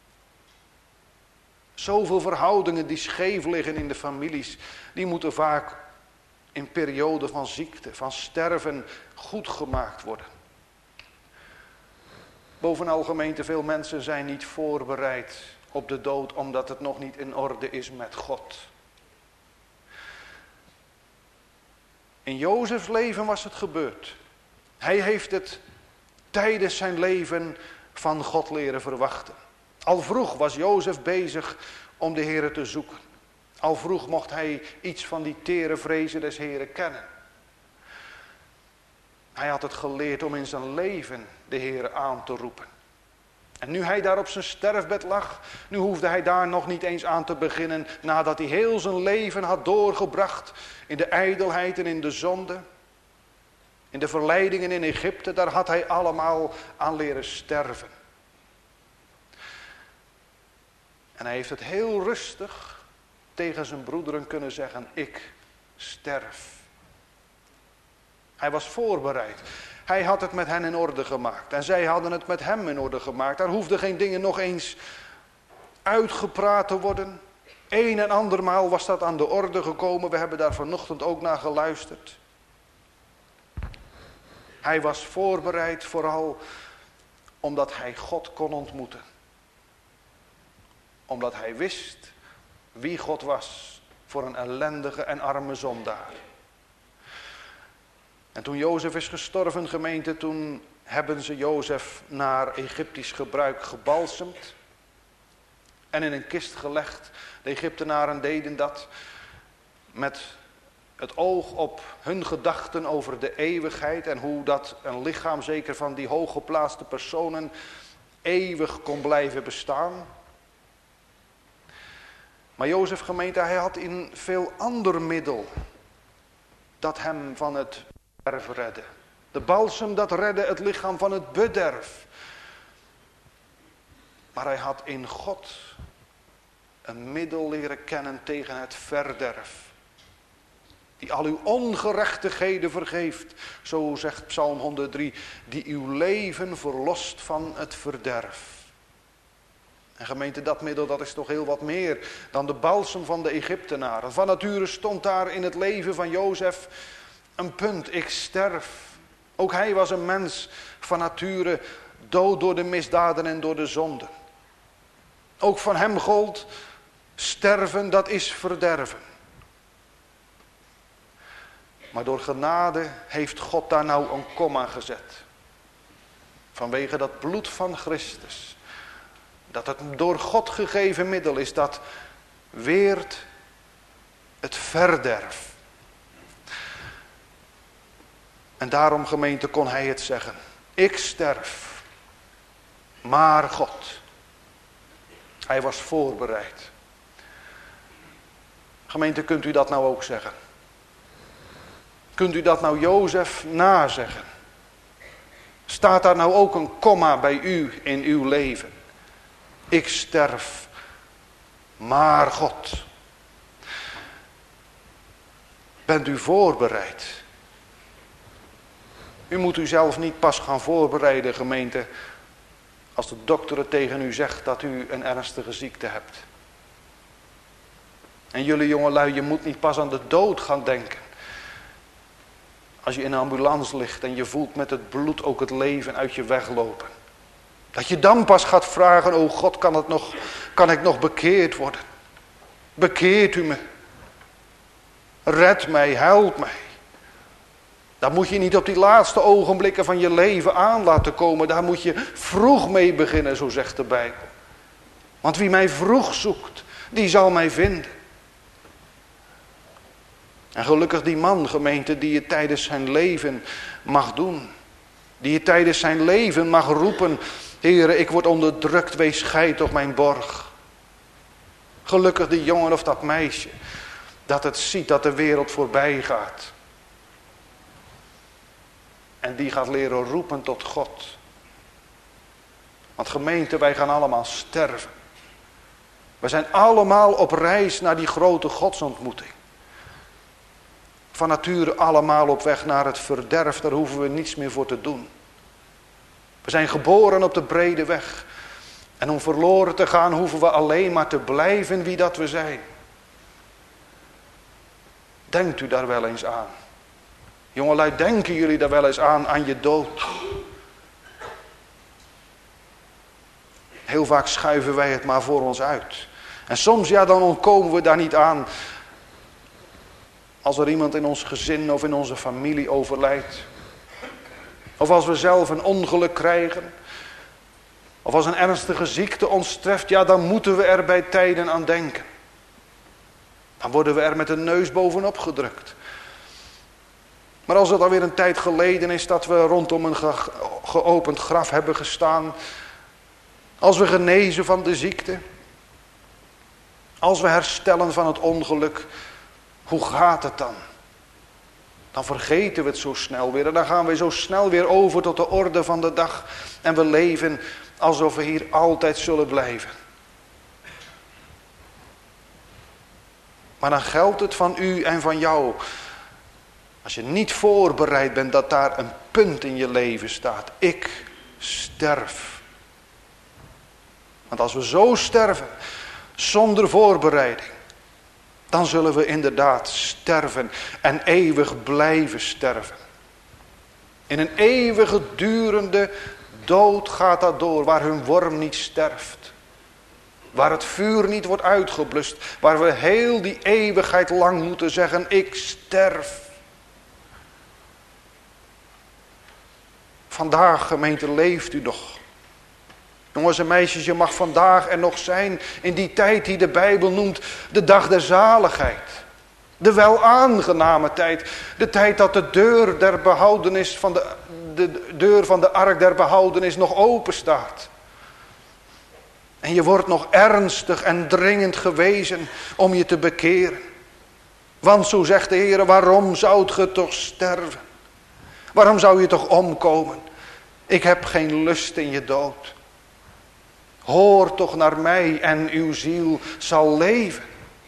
Zoveel verhoudingen die scheef liggen in de families, die moeten vaak in perioden van ziekte, van sterven, goed gemaakt worden. Bovenal gemeente, veel mensen zijn niet voorbereid op de dood, omdat het nog niet in orde is met God. In Jozefs leven was het gebeurd. Hij heeft het tijdens zijn leven van God leren verwachten. Al vroeg was Jozef bezig om de Heere te zoeken. Al vroeg mocht hij iets van die tere vrezen des Heeren kennen. Hij had het geleerd om in zijn leven de Heere aan te roepen. En nu hij daar op zijn sterfbed lag, nu hoefde hij daar nog niet eens aan te beginnen, nadat hij heel zijn leven had doorgebracht in de ijdelheid en in de zonde. In de verleidingen in Egypte, daar had hij allemaal aan leren sterven. En hij heeft het heel rustig tegen zijn broederen kunnen zeggen, ik sterf. Hij was voorbereid. Hij had het met hen in orde gemaakt. En zij hadden het met hem in orde gemaakt. Daar hoefden geen dingen nog eens uitgepraat te worden. Een en andermaal was dat aan de orde gekomen. We hebben daar vanochtend ook naar geluisterd. Hij was voorbereid vooral omdat hij God kon ontmoeten. Omdat hij wist wie God was voor een ellendige en arme zondaar. En toen Jozef is gestorven, gemeente, toen hebben ze Jozef naar Egyptisch gebruik gebalsemd. En in een kist gelegd. De Egyptenaren deden dat met het oog op hun gedachten over de eeuwigheid. En hoe dat een lichaam, zeker van die hooggeplaatste personen, eeuwig kon blijven bestaan. Maar Jozef, gemeente, hij had een veel ander middel dat hem van het bederf redde. De balsem, dat redde het lichaam van het bederf. Maar hij had in God een middel leren kennen tegen het verderf. Die al uw ongerechtigheden vergeeft. Zo zegt Psalm 103. Die uw leven verlost van het verderf. En gemeente, dat middel, dat is toch heel wat meer dan de balsem van de Egyptenaren. Van nature stond daar in het leven van Jozef een punt. Ik sterf. Ook hij was een mens van nature, dood door de misdaden en door de zonden. Ook van hem gold, sterven, dat is verderven. Maar door genade heeft God daar nou een komma gezet. Vanwege dat bloed van Christus. Dat het door God gegeven middel is, dat weert het verderf. En daarom, gemeente, kon hij het zeggen. Ik sterf, maar God. Hij was voorbereid. Gemeente, kunt u dat nou ook zeggen? Kunt u dat nou Jozef nazeggen? Staat daar nou ook een komma bij u in uw leven? Ik sterf, maar God. Bent u voorbereid? U moet uzelf niet pas gaan voorbereiden, gemeente, als de dokter het tegen u zegt dat u een ernstige ziekte hebt. En jullie jongelui, je moet niet pas aan de dood gaan denken. Als je in een ambulance ligt en je voelt met het bloed ook het leven uit je weglopen. Dat je dan pas gaat vragen, oh God, kan ik nog bekeerd worden? Bekeert u me? Red mij, help mij. Daar moet je niet op die laatste ogenblikken van je leven aan laten komen. Daar moet je vroeg mee beginnen, zo zegt de Bijbel. Want wie mij vroeg zoekt, die zal mij vinden. En gelukkig die man, gemeente, die het tijdens zijn leven mag doen. Die het tijdens zijn leven mag roepen, Heere, ik word onderdrukt, wees gij toch mijn borg. Gelukkig die jongen of dat meisje, dat het ziet dat de wereld voorbij gaat. En die gaat leren roepen tot God. Want gemeente, wij gaan allemaal sterven. We zijn allemaal op reis naar die grote godsontmoeting. Van nature allemaal op weg naar het verderf, daar hoeven we niets meer voor te doen. We zijn geboren op de brede weg. En om verloren te gaan hoeven we alleen maar te blijven wie dat we zijn. Denkt u daar wel eens aan? Jongelui, denken jullie daar wel eens aan je dood? Heel vaak schuiven wij het maar voor ons uit. En soms, ja, dan ontkomen we daar niet aan. Als er iemand in ons gezin of in onze familie overlijdt. Of als we zelf een ongeluk krijgen. Of als een ernstige ziekte ons treft, ja, dan moeten we er bij tijden aan denken. Dan worden we er met de neus bovenop gedrukt. Maar als het alweer een tijd geleden is dat we rondom een geopend graf hebben gestaan. Als we genezen van de ziekte. Als we herstellen van het ongeluk. Hoe gaat het dan? Dan vergeten we het zo snel weer. En dan gaan we zo snel weer over tot de orde van de dag. En we leven alsof we hier altijd zullen blijven. Maar dan geldt het van u en van jou. Als je niet voorbereid bent dat daar een punt in je leven staat. Ik sterf. Want als we zo sterven, zonder voorbereiding. Dan zullen we inderdaad sterven en eeuwig blijven sterven. In een eeuwige durende dood gaat dat door, waar hun worm niet sterft. Waar het vuur niet wordt uitgeblust. Waar we heel die eeuwigheid lang moeten zeggen, ik sterf. Vandaag, gemeente, leeft u nog. Jongens en meisjes, je mag vandaag er nog zijn in die tijd die de Bijbel noemt de dag der zaligheid. De welaangename tijd. De tijd dat de deur der behoudenis van de deur van de ark der behoudenis nog open staat. En je wordt nog ernstig en dringend gewezen om je te bekeren. Want zo zegt de Heer, waarom zoudt ge toch sterven? Waarom zou je toch omkomen? Ik heb geen lust in je dood. Hoor toch naar mij en uw ziel zal leven.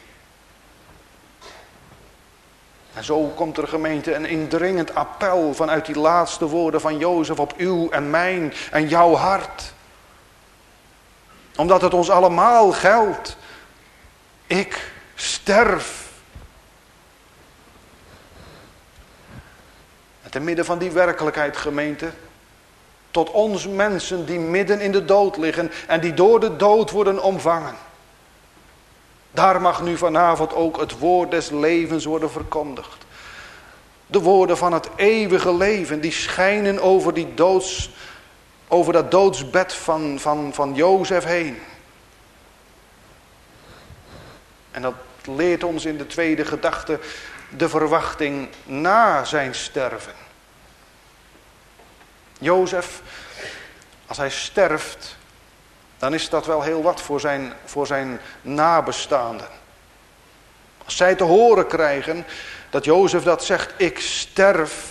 En zo komt er, gemeente, een indringend appel vanuit die laatste woorden van Jozef op uw en mijn en jouw hart. Omdat het ons allemaal geldt. Ik sterf. En te midden van die werkelijkheid, gemeente, tot ons mensen die midden in de dood liggen en die door de dood worden omvangen. Daar mag nu vanavond ook het woord des levens worden verkondigd. De woorden van het eeuwige leven, die schijnen over dat doodsbed van Jozef heen. En dat leert ons in de tweede gedachte de verwachting na zijn sterven. Jozef, als hij sterft, dan is dat wel heel wat voor zijn nabestaanden. Als zij te horen krijgen dat Jozef dat zegt, ik sterf.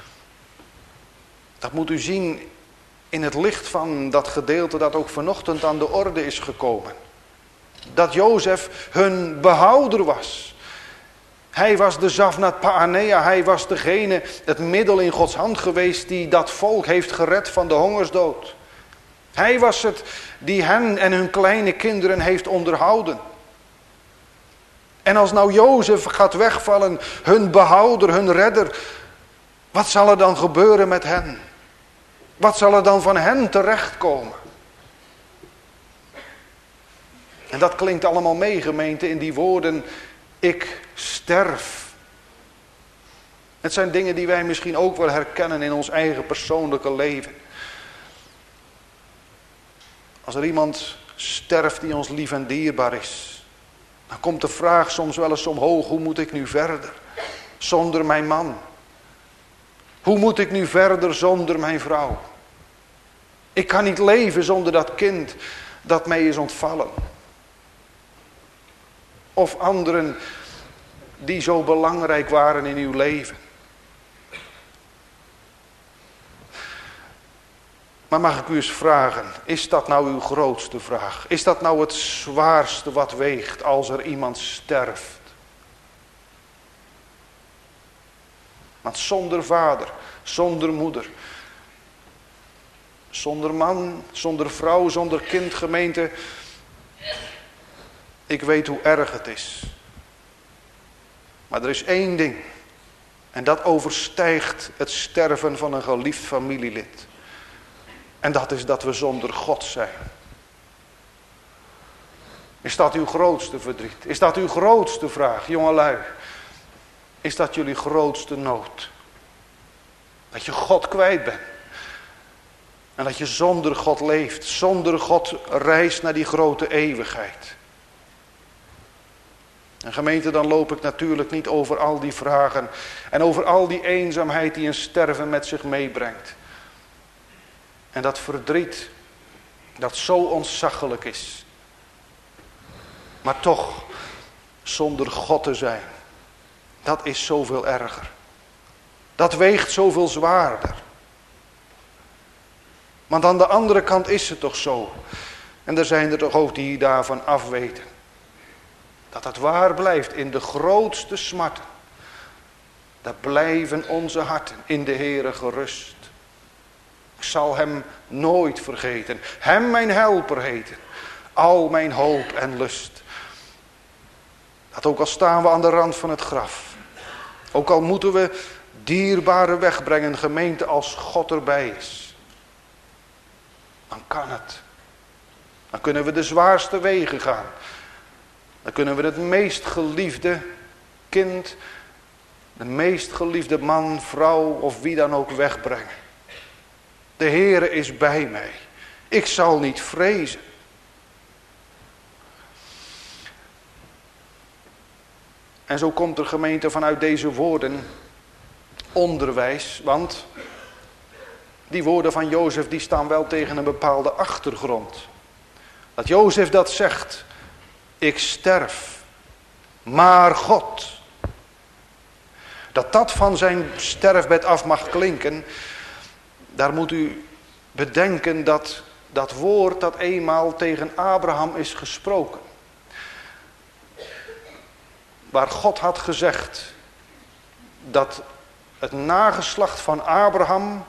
Dat moet u zien in het licht van dat gedeelte dat ook vanochtend aan de orde is gekomen. Dat Jozef hun behouder was. Hij was de Zavnat Paanea. Hij was degene, het middel in Gods hand geweest die dat volk heeft gered van de hongersdood. Hij was het die hen en hun kleine kinderen heeft onderhouden. En als nou Jozef gaat wegvallen, hun behouder, hun redder, wat zal er dan gebeuren met hen? Wat zal er dan van hen terechtkomen? En dat klinkt allemaal mee, gemeente, in die woorden, ik sterf. Het zijn dingen die wij misschien ook wel herkennen in ons eigen persoonlijke leven. Als er iemand sterft die ons lief en dierbaar is, dan komt de vraag soms wel eens omhoog, hoe moet ik nu verder zonder mijn man? Hoe moet ik nu verder zonder mijn vrouw? Ik kan niet leven zonder dat kind dat mij is ontvallen. Of anderen die zo belangrijk waren in uw leven. Maar mag ik u eens vragen, is dat nou uw grootste vraag? Is dat nou het zwaarste wat weegt als er iemand sterft? Want zonder vader, zonder moeder, zonder man, zonder vrouw, zonder kind, gemeente, ik weet hoe erg het is. Maar er is één ding. En dat overstijgt het sterven van een geliefd familielid. En dat is dat we zonder God zijn. Is dat uw grootste verdriet? Is dat uw grootste vraag, jongelui? Is dat jullie grootste nood? Dat je God kwijt bent. En dat je zonder God leeft. Zonder God reist naar die grote eeuwigheid. En gemeente, dan loop ik natuurlijk niet over al die vragen. En over al die eenzaamheid die een sterven met zich meebrengt. En dat verdriet, dat zo ontzaglijk is. Maar toch, zonder God te zijn, dat is zoveel erger. Dat weegt zoveel zwaarder. Want aan de andere kant is het toch zo. En er zijn er toch ook die daarvan afweten. Dat het waar blijft in de grootste smarten. Daar blijven onze harten in de Heere gerust. Ik zal hem nooit vergeten. Hem mijn helper heten. Al mijn hoop en lust. Dat ook al staan we aan de rand van het graf. Ook al moeten we dierbare wegbrengen, gemeente, als God erbij is. Dan kan het. Dan kunnen we de zwaarste wegen gaan. Dan kunnen we het meest geliefde kind, de meest geliefde man, vrouw of wie dan ook wegbrengen. De Heere is bij mij. Ik zal niet vrezen. En zo komt er, gemeente, vanuit deze woorden onderwijs. Want die woorden van Jozef die staan wel tegen een bepaalde achtergrond. Dat Jozef dat zegt. Ik sterf. Maar God. Dat van zijn sterfbed af mag klinken. Daar moet u bedenken dat dat woord dat eenmaal tegen Abraham is gesproken. Waar God had gezegd dat het nageslacht van Abraham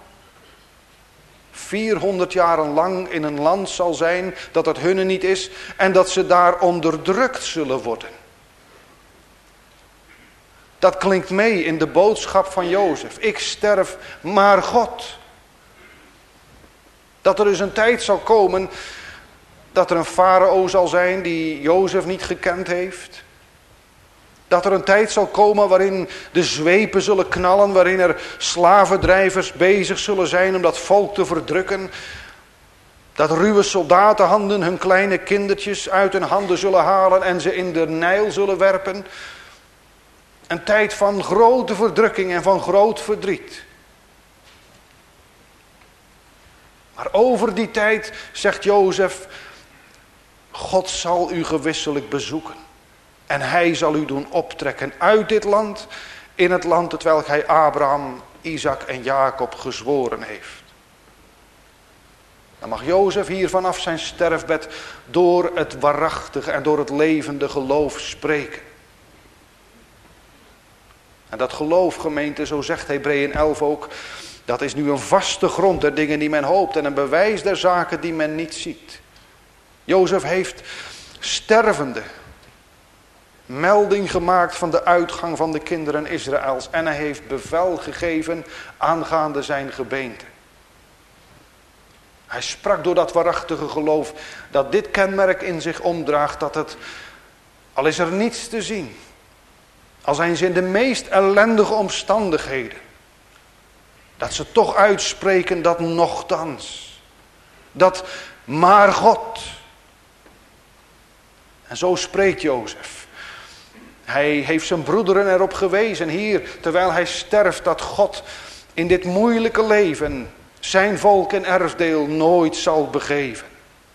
400 jaren lang in een land zal zijn dat het hunne niet is en dat ze daar onderdrukt zullen worden. Dat klinkt mee in de boodschap van Jozef. Ik sterf, maar God. Dat er dus een tijd zal komen dat er een farao zal zijn die Jozef niet gekend heeft. Dat er een tijd zal komen waarin de zweepen zullen knallen, waarin er slavendrijvers bezig zullen zijn om dat volk te verdrukken. Dat ruwe soldatenhanden hun kleine kindertjes uit hun handen zullen halen en ze in de Nijl zullen werpen. Een tijd van grote verdrukking en van groot verdriet. Maar over die tijd, zegt Jozef, God zal u gewisselijk bezoeken. En hij zal u doen optrekken uit dit land, in het land hetwelk hij Abraham, Isaac en Jacob gezworen heeft. Dan mag Jozef hier vanaf zijn sterfbed door het waarachtige en door het levende geloof spreken. En dat geloof, gemeente, zo zegt Hebreeën 11 ook, dat is nu een vaste grond der dingen die men hoopt en een bewijs der zaken die men niet ziet. Jozef heeft stervende melding gemaakt van de uitgang van de kinderen Israëls en hij heeft bevel gegeven aangaande zijn gebeente. Hij sprak door dat waarachtige geloof dat dit kenmerk in zich omdraagt, dat het, al is er niets te zien, al zijn ze in de meest ellendige omstandigheden, dat ze toch uitspreken dat nochtans, dat maar God. En zo spreekt Jozef. Hij heeft zijn broederen erop gewezen hier, terwijl hij sterft, dat God in dit moeilijke leven zijn volk en erfdeel nooit zal begeven.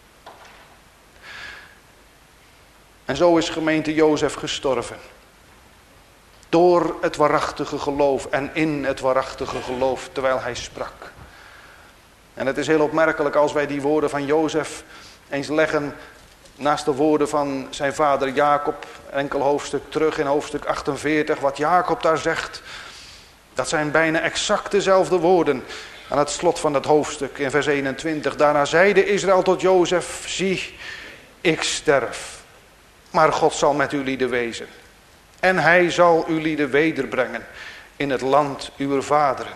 En zo is gemeente Jozef gestorven. Door het waarachtige geloof en in het waarachtige geloof terwijl hij sprak. En het is heel opmerkelijk als wij die woorden van Jozef eens leggen naast de woorden van zijn vader Jacob, enkel hoofdstuk terug in hoofdstuk 48, wat Jacob daar zegt. Dat zijn bijna exact dezelfde woorden aan het slot van dat hoofdstuk in vers 21. Daarna zeide Israël tot Jozef, zie, ik sterf, maar God zal met u lieden wezen. En hij zal u lieden wederbrengen in het land uw vaderen.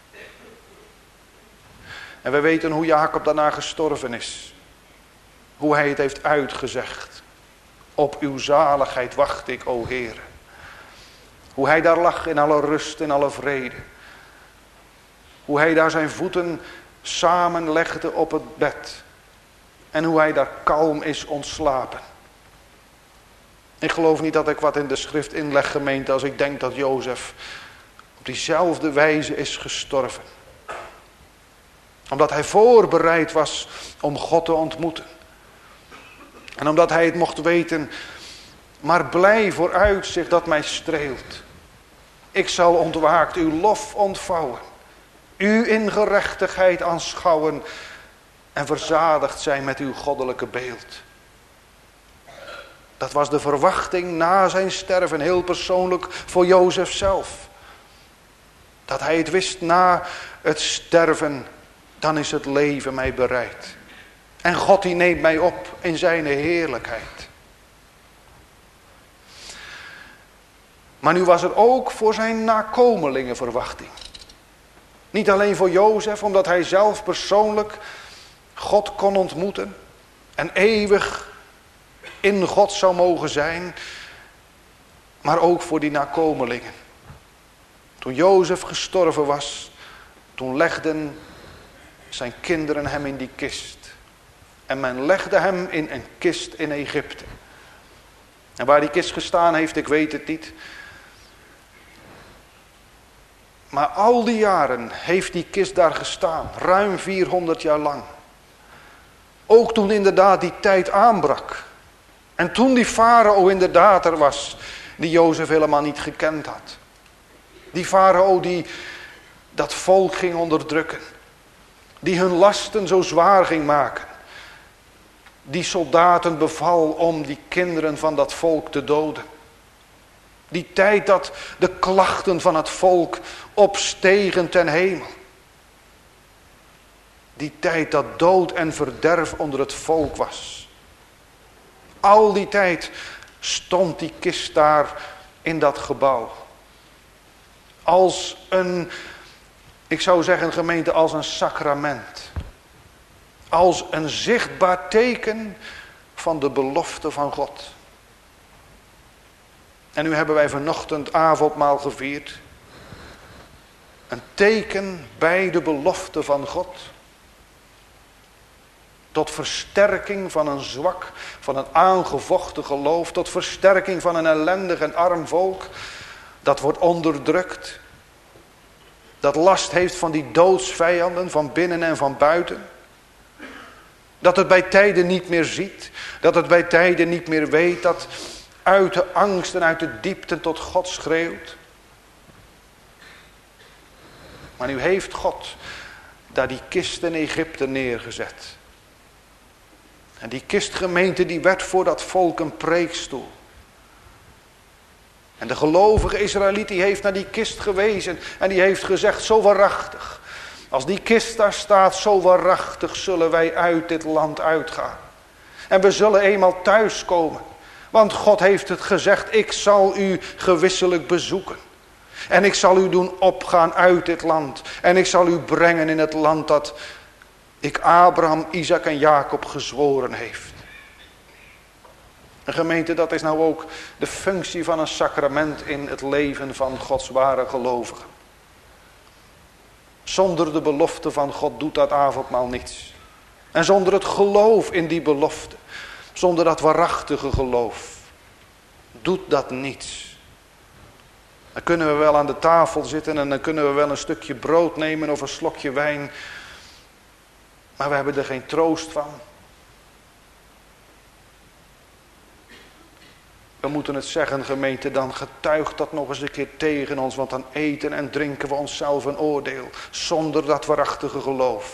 En we weten hoe Jacob daarna gestorven is. Hoe hij het heeft uitgezegd. Op uw zaligheid wacht ik, o Heere. Hoe hij daar lag in alle rust en alle vrede. Hoe hij daar zijn voeten samenlegde op het bed. En hoe hij daar kalm is ontslapen. Ik geloof niet dat ik wat in de schrift inleg, gemeente, als ik denk dat Jozef op diezelfde wijze is gestorven. Omdat hij voorbereid was om God te ontmoeten. En omdat hij het mocht weten, maar blij vooruitzicht dat mij streelt. Ik zal ontwaakt uw lof ontvouwen. U in gerechtigheid aanschouwen en verzadigd zijn met uw goddelijke beeld. Dat was de verwachting na zijn sterven, heel persoonlijk voor Jozef zelf. Dat hij het wist, na het sterven, dan is het leven mij bereid. En God die neemt mij op in zijn heerlijkheid. Maar nu was er ook voor zijn nakomelingen verwachting. Niet alleen voor Jozef, omdat hij zelf persoonlijk God kon ontmoeten. En eeuwig in God zou mogen zijn. Maar ook voor die nakomelingen. Toen Jozef gestorven was, toen legden zijn kinderen hem in die kist. En men legde hem in een kist in Egypte. En waar die kist gestaan heeft, ik weet het niet. Maar al die jaren heeft die kist daar gestaan. Ruim 400 jaar lang. Ook toen inderdaad die tijd aanbrak. En toen die farao inderdaad er was. Die Jozef helemaal niet gekend had. Die farao die dat volk ging onderdrukken. Die hun lasten zo zwaar ging maken. Die soldaten beval om die kinderen van dat volk te doden. Die tijd dat de klachten van het volk opstegen ten hemel. Die tijd dat dood en verderf onder het volk was. Al die tijd stond die kist daar in dat gebouw. Als een, ik zou zeggen gemeente, als een sacrament. Als een zichtbaar teken van de belofte van God. En nu hebben wij vanochtend avondmaal gevierd. Een teken bij de belofte van God. Tot versterking van een zwak, van een aangevochten geloof. Tot versterking van een ellendig en arm volk. Dat wordt onderdrukt. Dat last heeft van die doodsvijanden van binnen en van buiten. Dat het bij tijden niet meer ziet. Dat het bij tijden niet meer weet. Dat uit de angst en uit de diepte tot God schreeuwt. Maar nu heeft God daar die kist in Egypte neergezet. En die kistgemeente die werd voor dat volk een preekstoel. En de gelovige Israëliet die heeft naar die kist gewezen en die heeft gezegd, zo waarachtig. Als die kist daar staat, zo waarachtig zullen wij uit dit land uitgaan. En we zullen eenmaal thuiskomen. Want God heeft het gezegd, ik zal u gewisselijk bezoeken. En ik zal u doen opgaan uit dit land. En ik zal u brengen in het land dat ik Abraham, Isaac en Jacob gezworen heeft. En gemeente, dat is nou ook de functie van een sacrament in het leven van Gods ware gelovigen. Zonder de belofte van God doet dat avondmaal niets. En zonder het geloof in die belofte, zonder dat waarachtige geloof, doet dat niets. Dan kunnen we wel aan de tafel zitten en dan kunnen we wel een stukje brood nemen of een slokje wijn. Maar we hebben er geen troost van. We moeten het zeggen, gemeente, dan getuigt dat nog eens een keer tegen ons. Want dan eten en drinken we onszelf een oordeel. Zonder dat waarachtige geloof.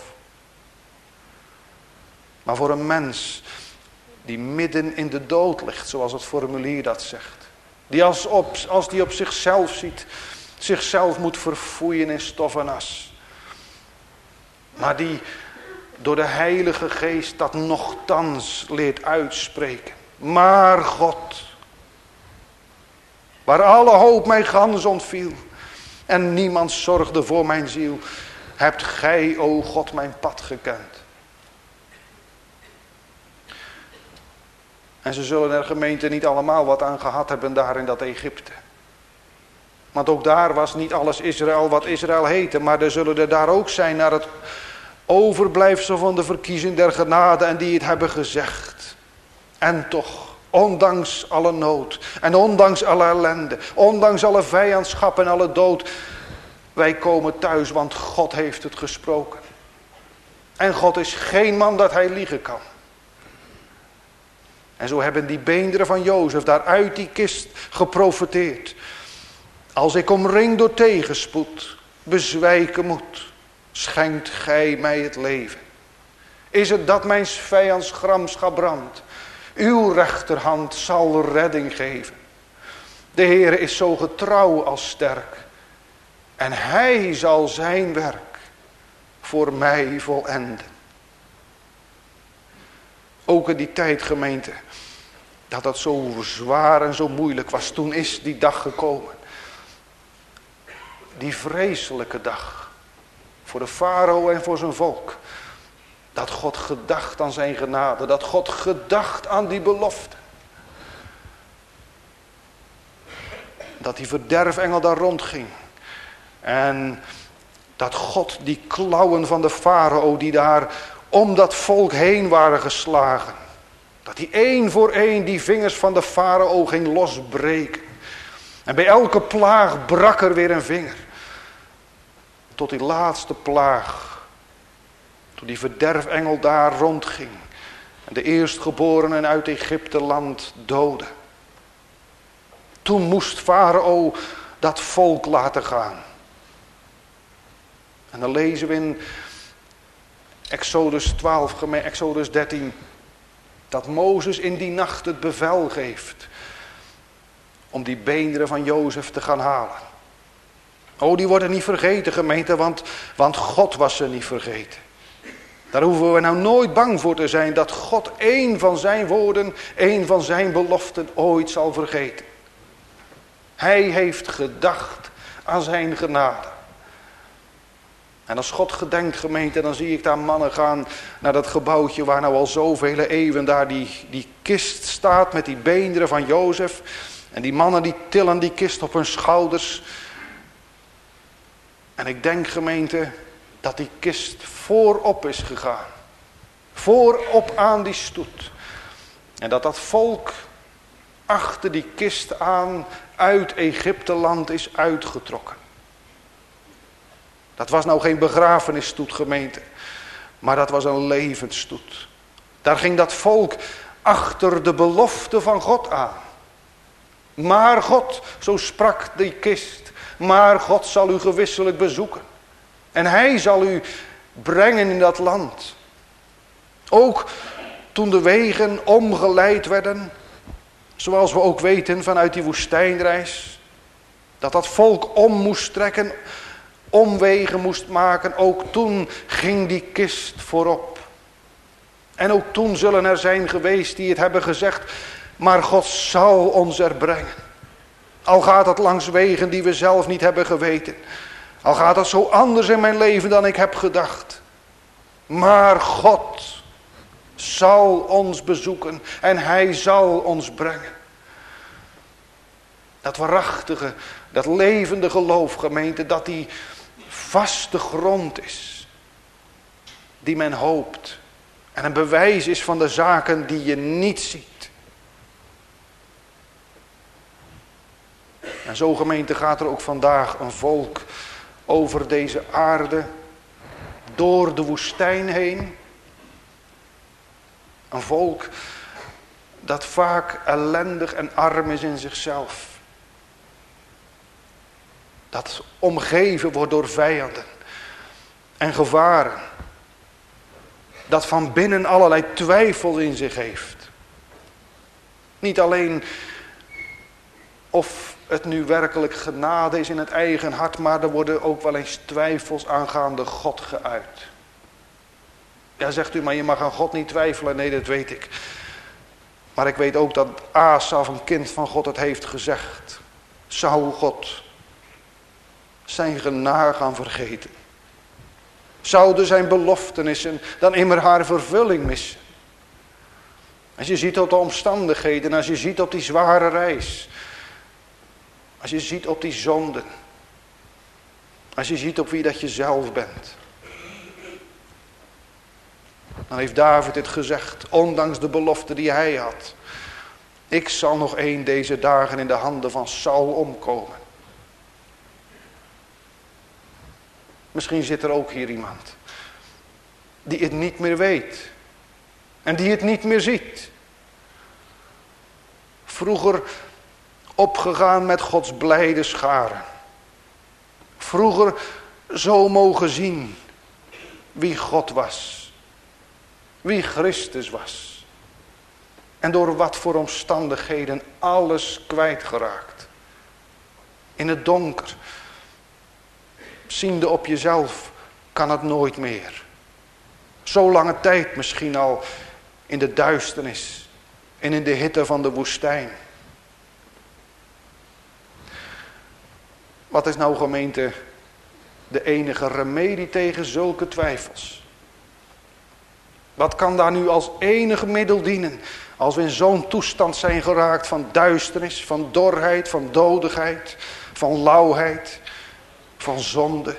Maar voor een mens die midden in de dood ligt, zoals het formulier dat zegt. Die als die op zichzelf ziet, zichzelf moet verfoeien in stof en as. Maar die door de Heilige Geest dat nochtans leert uitspreken. Maar God, waar alle hoop mij gans ontviel en niemand zorgde voor mijn ziel, hebt gij, o God, mijn pad gekend. En ze zullen er, gemeente, niet allemaal wat aan gehad hebben daar in dat Egypte. Want ook daar was niet alles Israël wat Israël heette, maar er zullen er daar ook zijn naar het overblijfsel van de verkiezing der genade en die het hebben gezegd. En toch, ondanks alle nood en ondanks alle ellende, ondanks alle vijandschap en alle dood, wij komen thuis, want God heeft het gesproken. En God is geen man dat hij liegen kan. En zo hebben die beenderen van Jozef daar uit die kist geprofeteerd. Als ik omring door tegenspoed, bezwijken moet, schenkt gij mij het leven. Is het dat mijn vijands gramschap brandt? Uw rechterhand zal redding geven. De Heere is zo getrouw als sterk. En hij zal zijn werk voor mij volenden. Ook in die tijd, gemeente, dat dat zo zwaar en zo moeilijk was. Toen is die dag gekomen. Die vreselijke dag. Voor de farao en voor zijn volk. Dat God gedacht aan zijn genade. Dat God gedacht aan die belofte. Dat die verderfengel daar rondging. En dat God die klauwen van de farao die daar om dat volk heen waren geslagen. Dat die één voor één die vingers van de farao ging losbreken. En bij elke plaag brak er weer een vinger. Tot die laatste plaag. Toen die verderfengel daar rondging. En de eerstgeborenen uit Egypte land doodde. Toen moest farao dat volk laten gaan. En dan lezen we in Exodus 12, Exodus 13. Dat Mozes in die nacht het bevel geeft. Om die beenderen van Jozef te gaan halen. Oh, die worden niet vergeten, gemeente, want God was ze niet vergeten. Daar hoeven we nou nooit bang voor te zijn dat God één van zijn woorden, één van zijn beloften ooit zal vergeten. Hij heeft gedacht aan zijn genade. En als God gedenkt, gemeente, dan zie ik daar mannen gaan naar dat gebouwtje waar nou al zoveel eeuwen daar die kist staat met die beenderen van Jozef. En die mannen die tillen die kist op hun schouders. En ik denk, gemeente, dat die kist voorop is gegaan. Voorop aan die stoet. En dat volk achter die kist aan uit Egypteland is uitgetrokken. Dat was nou geen begrafenisstoet, gemeente. Maar dat was een levensstoet. Daar ging dat volk achter de belofte van God aan. Maar God, zo sprak die kist. Maar God zal u gewisselijk bezoeken. En hij zal u brengen in dat land. Ook toen de wegen omgeleid werden. Zoals we ook weten vanuit die woestijnreis, dat volk om moest trekken, omwegen moest maken. Ook toen ging die kist voorop. En ook toen zullen er zijn geweest die het hebben gezegd, maar God zal ons er brengen. Al gaat het langs wegen die we zelf niet hebben geweten. Al gaat het zo anders in mijn leven dan ik heb gedacht. Maar God zal ons bezoeken en hij zal ons brengen. Dat waarachtige, dat levende geloof, gemeente, dat die vaste grond is. Die men hoopt. En een bewijs is van de zaken die je niet ziet. En zo, gemeente, gaat er ook vandaag een volk over deze aarde, door de woestijn heen. Een volk dat vaak ellendig en arm is in zichzelf. Dat omgeven wordt door vijanden en gevaren. Dat van binnen allerlei twijfel in zich heeft. Niet alleen of het nu werkelijk genade is in het eigen hart, maar er worden ook wel eens twijfels aangaande God geuit. Ja, zegt u, maar je mag aan God niet twijfelen. Nee, dat weet ik. Maar ik weet ook dat Asaf, een kind van God, het heeft gezegd. Zou God zijn genade gaan vergeten? Zouden zijn beloftenissen dan immer haar vervulling missen? Als je ziet op de omstandigheden, als je ziet op die zware reis. Als je ziet op die zonden. Als je ziet op wie dat je zelf bent. Dan heeft David het gezegd, ondanks de belofte die hij had. Ik zal nog deze dagen in de handen van Saul omkomen. Misschien zit er ook hier iemand die het niet meer weet. En die het niet meer ziet. Vroeger opgegaan met Gods blijde scharen. Vroeger zo mogen zien wie God was. Wie Christus was. En door wat voor omstandigheden alles kwijtgeraakt. In het donker. Ziende op jezelf kan het nooit meer. Zo lange tijd misschien al in de duisternis. En in de hitte van de woestijn. Wat is nou, gemeente, de enige remedie tegen zulke twijfels? Wat kan daar nu als enig middel dienen? Als we in zo'n toestand zijn geraakt van duisternis, van dorheid, van dodigheid, van lauwheid, van zonde.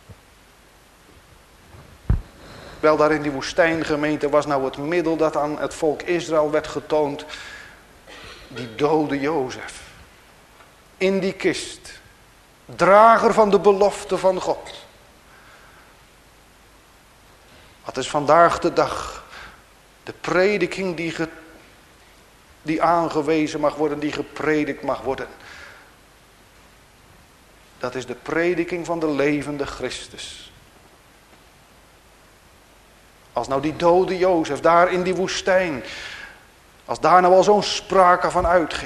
Wel, daar in die woestijngemeente was nou het middel dat aan het volk Israël werd getoond. Die dode Jozef. In die kist. Drager van de belofte van God. Wat is vandaag de dag? De prediking die aangewezen mag worden, die gepredikt mag worden. Dat is de prediking van de levende Christus. Als nou die dode Jozef daar in die woestijn, als daar nou al zo'n sprake van uitging.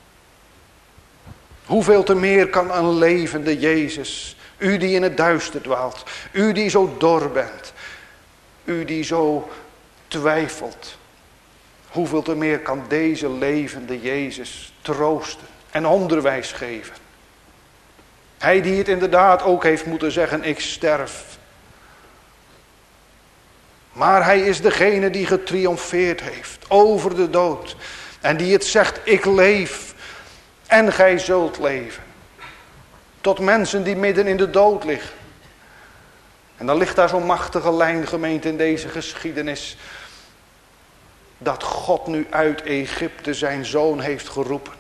Hoeveel te meer kan een levende Jezus, u die in het duister dwaalt, u die zo dor bent, u die zo twijfelt. Hoeveel te meer kan deze levende Jezus troosten en onderwijs geven. Hij die het inderdaad ook heeft moeten zeggen, ik sterf. Maar hij is degene die getriomfeerd heeft over de dood. En die het zegt, ik leef en gij zult leven. Tot mensen die midden in de dood liggen. En dan ligt daar zo'n machtige lijn, gemeente, in deze geschiedenis. Dat God nu uit Egypte zijn zoon heeft geroepen.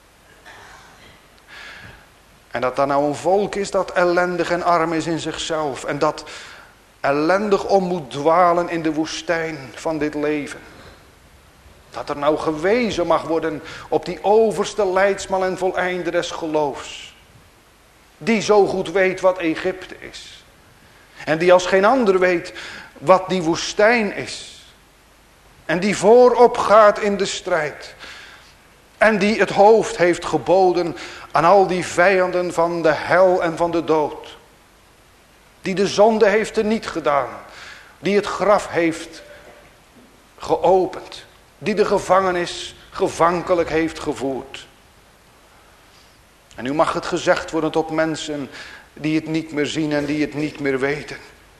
En dat daar nou een volk is dat ellendig en arm is in zichzelf. En dat ellendig om moet dwalen in de woestijn van dit leven. Dat er nou gewezen mag worden op die overste leidsman en voleinder des geloofs. Die zo goed weet wat Egypte is. En die als geen ander weet wat die woestijn is. En die voorop gaat in de strijd. En die het hoofd heeft geboden aan al die vijanden van de hel en van de dood. Die de zonde heeft teniet gedaan. Die het graf heeft geopend. Die de gevangenis gevankelijk heeft gevoerd. En nu mag het gezegd worden tot mensen die het niet meer zien en die het niet meer weten.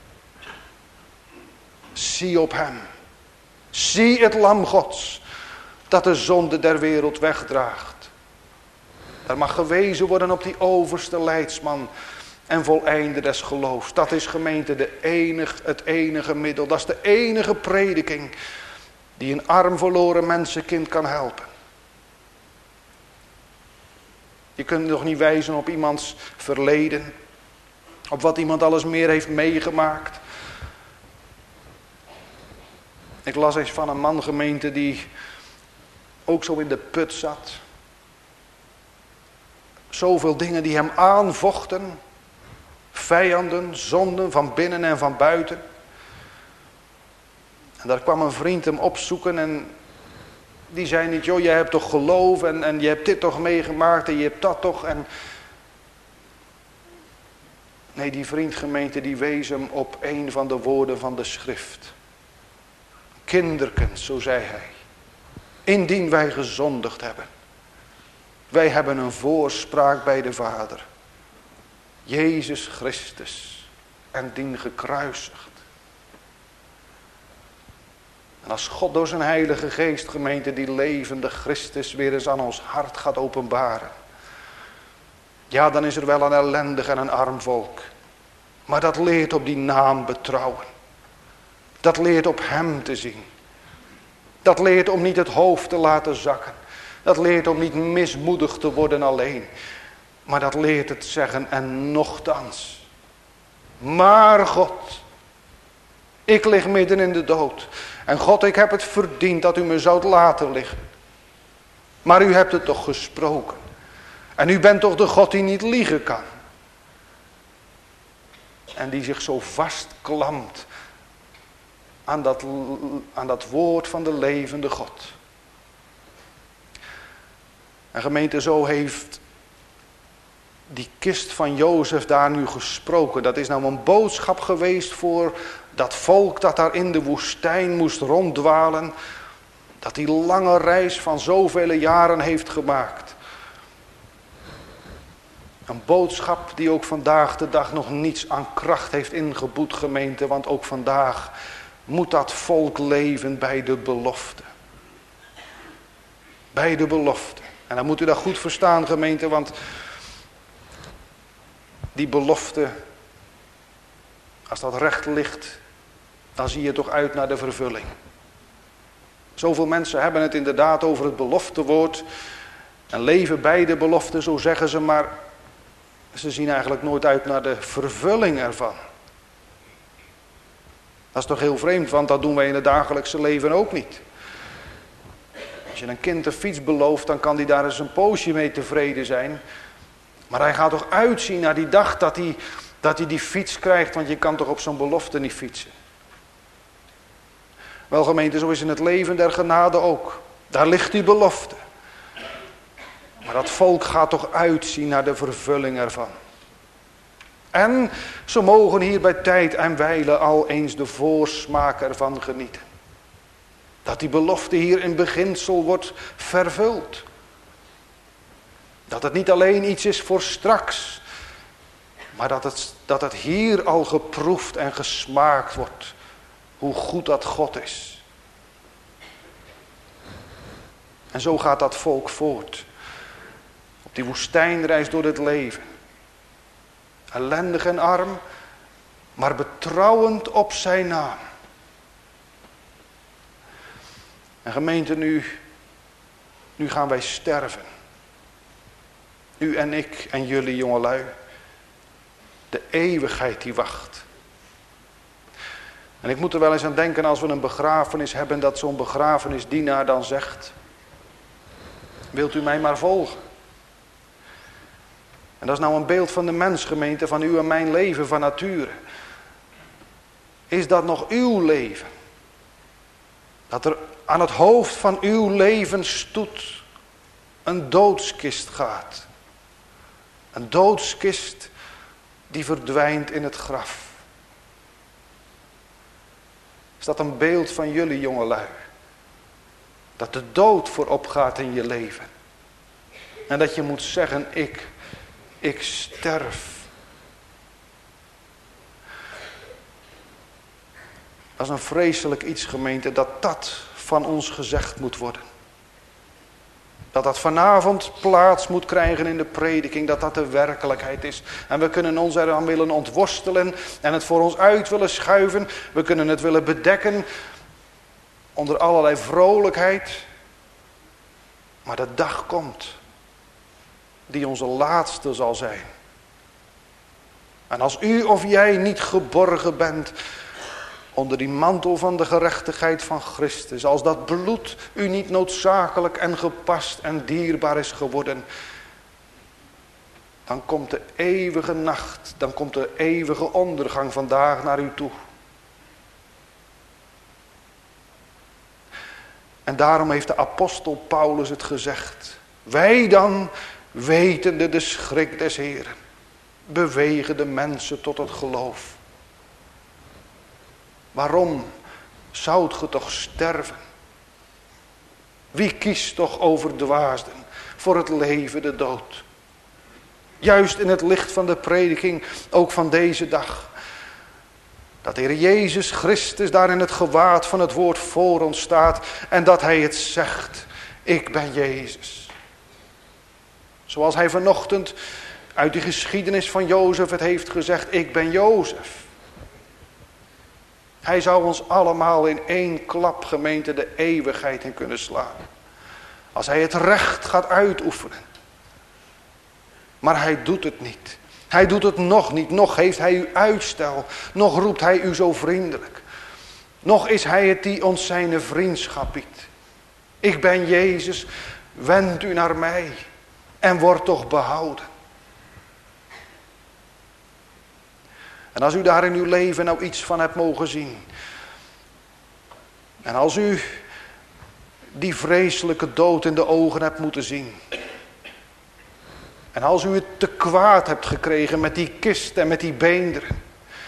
Zie op hem. Zie het lam Gods dat de zonde der wereld wegdraagt. Er mag gewezen worden op die overste leidsman en voleinde des geloofs. Dat is gemeente het enige middel. Dat is de enige prediking die een arm verloren mensenkind kan helpen. Je kunt nog niet wijzen op iemands verleden. Op wat iemand alles meer heeft meegemaakt. Ik las eens van een man gemeente die ook zo in de put zat. Zoveel dingen die hem aanvochten. Vijanden, zonden van binnen en van buiten. En daar kwam een vriend hem opzoeken en die zei niet, joh, jij hebt toch geloof en je hebt dit toch meegemaakt en je hebt dat toch. Nee, die vriendgemeente die wees hem op een van de woorden van de schrift. Kinderkens, zo zei hij. Indien wij gezondigd hebben. Wij hebben een voorspraak bij de Vader. Jezus Christus. En dien gekruisigd. En als God door zijn heilige geest gemeente die levende Christus weer eens aan ons hart gaat openbaren. Ja, dan is er wel een ellendig en een arm volk. Maar dat leert op die naam betrouwen. Dat leert op hem te zien. Dat leert om niet het hoofd te laten zakken. Dat leert om niet mismoedig te worden alleen. Maar dat leert het zeggen en nochtans. Maar God, ik lig midden in de dood. En God, ik heb het verdiend dat u me zou laten liggen. Maar u hebt het toch gesproken. En u bent toch de God die niet liegen kan. En die zich zo vastklampt aan dat woord van de levende God. En gemeente, zo heeft die kist van Jozef daar nu gesproken. Dat is nou een boodschap geweest voor dat volk dat daar in de woestijn moest ronddwalen. Dat die lange reis van zoveel jaren heeft gemaakt. Een boodschap die ook vandaag de dag nog niets aan kracht heeft ingeboet, gemeente. Want ook vandaag moet dat volk leven bij de belofte. Bij de belofte. En dan moet u dat goed verstaan, gemeente, want die belofte, als dat recht ligt, dan zie je toch uit naar de vervulling. Zoveel mensen hebben het inderdaad over het beloftewoord en leven bij de belofte, zo zeggen ze, maar ze zien eigenlijk nooit uit naar de vervulling ervan. Dat is toch heel vreemd, want dat doen wij in het dagelijkse leven ook niet. Als je een kind een fiets belooft, dan kan die daar eens een poosje mee tevreden zijn. Maar hij gaat toch uitzien naar die dag dat hij die fiets krijgt, want je kan toch op zo'n belofte niet fietsen. Wel gemeente, zo is in het leven der genade ook. Daar ligt die belofte. Maar dat volk gaat toch uitzien naar de vervulling ervan. En ze mogen hier bij tijd en wijle al eens de voorsmaak ervan genieten. Dat die belofte hier in beginsel wordt vervuld. Dat het niet alleen iets is voor straks. Maar dat het hier al geproefd en gesmaakt wordt. Hoe goed dat God is. En zo gaat dat volk voort. Op die woestijnreis door het leven. Ellendig en arm. Maar betrouwend op zijn naam. En gemeente, nu gaan wij sterven. U en ik en jullie jongelui. De eeuwigheid die wacht. En ik moet er wel eens aan denken als we een begrafenis hebben, dat zo'n begrafenisdienaar dan zegt: wilt u mij maar volgen? En dat is nou een beeld van de mensgemeente, van uw en mijn leven van nature. Is dat nog uw leven? Dat er aan het hoofd van uw levensstoet een doodskist gaat. Een doodskist die verdwijnt in het graf. Is dat een beeld van jullie jongelui? Dat de dood voorop gaat in je leven. En dat je moet zeggen, ik sterf. Dat is een vreselijk iets, gemeente, dat van ons gezegd moet worden. Dat vanavond plaats moet krijgen in de prediking, dat de werkelijkheid is. En we kunnen ons eraan willen ontworstelen en het voor ons uit willen schuiven. We kunnen het willen bedekken onder allerlei vrolijkheid. Maar de dag komt die onze laatste zal zijn. En als u of jij niet geborgen bent onder die mantel van de gerechtigheid van Christus, als dat bloed u niet noodzakelijk en gepast en dierbaar is geworden, dan komt de eeuwige nacht, dan komt de eeuwige ondergang vandaag naar u toe. En daarom heeft de apostel Paulus het gezegd. Wij dan, wetende de schrik des Heren, bewegen de mensen tot het geloof. Waarom zoudt ge toch sterven? Wie kiest toch over dwaasden voor het leven de dood? Juist in het licht van de prediking, ook van deze dag. Dat de Heer Jezus Christus daar in het gewaad van het woord voor ons staat. En dat hij het zegt. Ik ben Jezus. Zoals hij vanochtend uit de geschiedenis van Jozef het heeft gezegd. Ik ben Jozef. Hij zou ons allemaal in één klap, gemeente, de eeuwigheid in kunnen slaan. Als hij het recht gaat uitoefenen. Maar hij doet het niet. Hij doet het nog niet. Nog heeft hij u uitstel. Nog roept hij u zo vriendelijk. Nog is hij het die ons zijn vriendschap biedt. Ik ben Jezus. Wend u naar mij. En word toch behouden. En als u daar in uw leven nou iets van hebt mogen zien. En als u die vreselijke dood in de ogen hebt moeten zien. En als u het te kwaad hebt gekregen met die kist en met die beenderen.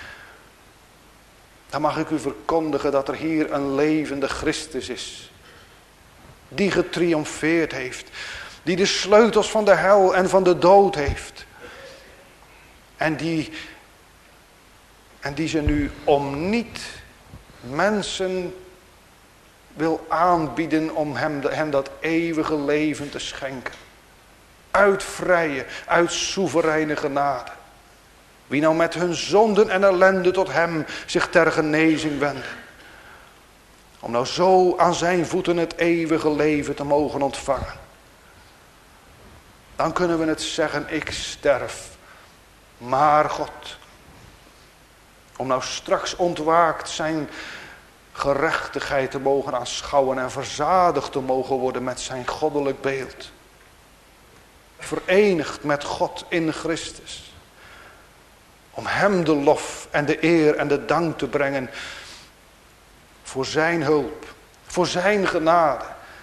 Dan mag ik u verkondigen dat er hier een levende Christus is. Die getriomfeerd heeft. Die de sleutels van de hel en van de dood heeft. En die ze nu om niet mensen wil aanbieden om hem dat eeuwige leven te schenken. Uit vrije, uit soevereine genade. Wie nou met hun zonden en ellende tot hem zich ter genezing wenden. Om nou zo aan zijn voeten het eeuwige leven te mogen ontvangen. Dan kunnen we het zeggen, ik sterf. Maar God, om nou straks ontwaakt zijn gerechtigheid te mogen aanschouwen en verzadigd te mogen worden met zijn goddelijk beeld. Verenigd met God in Christus. Om hem de lof en de eer en de dank te brengen voor zijn hulp, voor zijn genade,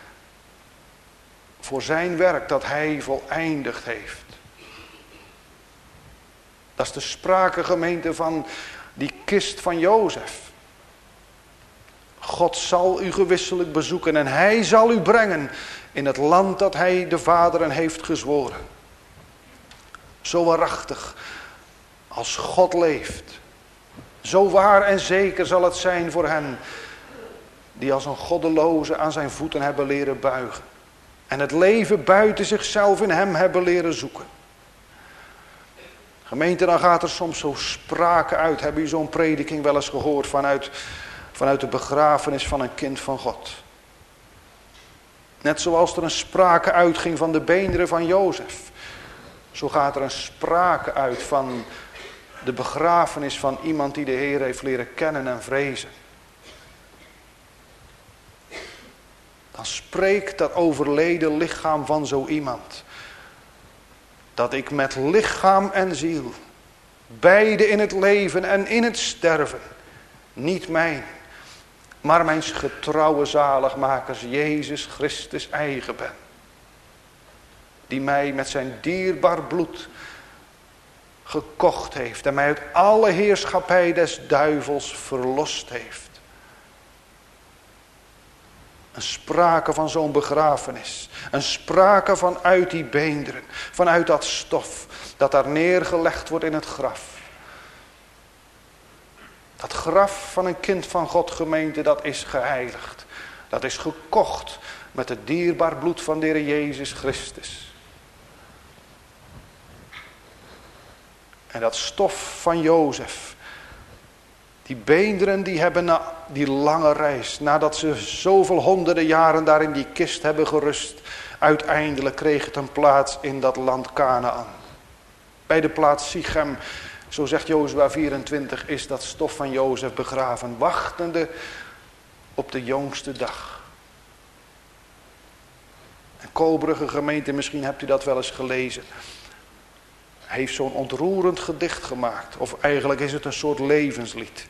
voor zijn werk dat hij voleindigd heeft. Dat is de sprake, gemeente, van die kist van Jozef. God zal u gewisselijk bezoeken en hij zal u brengen in het land dat hij de vaderen heeft gezworen. Zo waarachtig als God leeft. Zo waar en zeker zal het zijn voor hen die als een goddeloze aan zijn voeten hebben leren buigen. En het leven buiten zichzelf in hem hebben leren zoeken. Gemeente, dan gaat er soms zo sprake uit. Hebben u zo'n prediking wel eens gehoord vanuit de begrafenis van een kind van God? Net zoals er een sprake uitging van de beenderen van Jozef. Zo gaat er een sprake uit van de begrafenis van iemand die de Heer heeft leren kennen en vrezen. Dan spreekt dat overleden lichaam van zo iemand. Dat ik met lichaam en ziel, beide in het leven en in het sterven, niet mijn, maar mijn getrouwe zaligmakers Jezus Christus eigen ben. die mij met zijn dierbaar bloed gekocht heeft en mij uit alle heerschappij des duivels verlost heeft. Een sprake van zo'n begrafenis. Een sprake vanuit die beenderen. Vanuit dat stof dat daar neergelegd wordt in het graf. Dat graf van een kind van God, gemeente, dat is geheiligd. Dat is gekocht met het dierbaar bloed van de Heer Jezus Christus. En dat stof van Jozef. Die beenderen die hebben na die lange reis, nadat ze zoveel honderden jaren daar in die kist hebben gerust, uiteindelijk kreeg het een plaats in dat land Kanaan. Bij de plaats Sichem, zo zegt Jozua 24, is dat stof van Jozef begraven, wachtende op de jongste dag. En Koolbrugge gemeente, misschien hebt u dat wel eens gelezen. Hij heeft zo'n ontroerend gedicht gemaakt. Of eigenlijk is het een soort levenslied.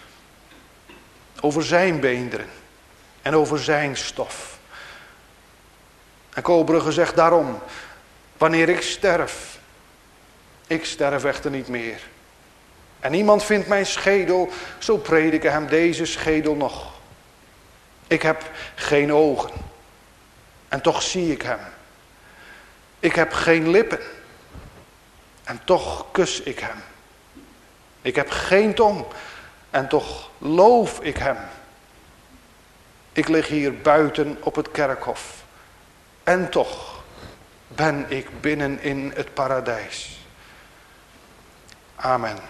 Over zijn beenderen. En over zijn stof. En Koolbrugge zegt daarom. Wanneer ik sterf echter niet meer. En niemand vindt mijn schedel, zo prediken hem deze schedel nog. Ik heb geen ogen. En toch zie ik hem. Ik heb geen lippen. En toch kus ik hem. Ik heb geen tong. En toch loof ik hem. Ik lig hier buiten op het kerkhof. En toch ben ik binnen in het paradijs. Amen.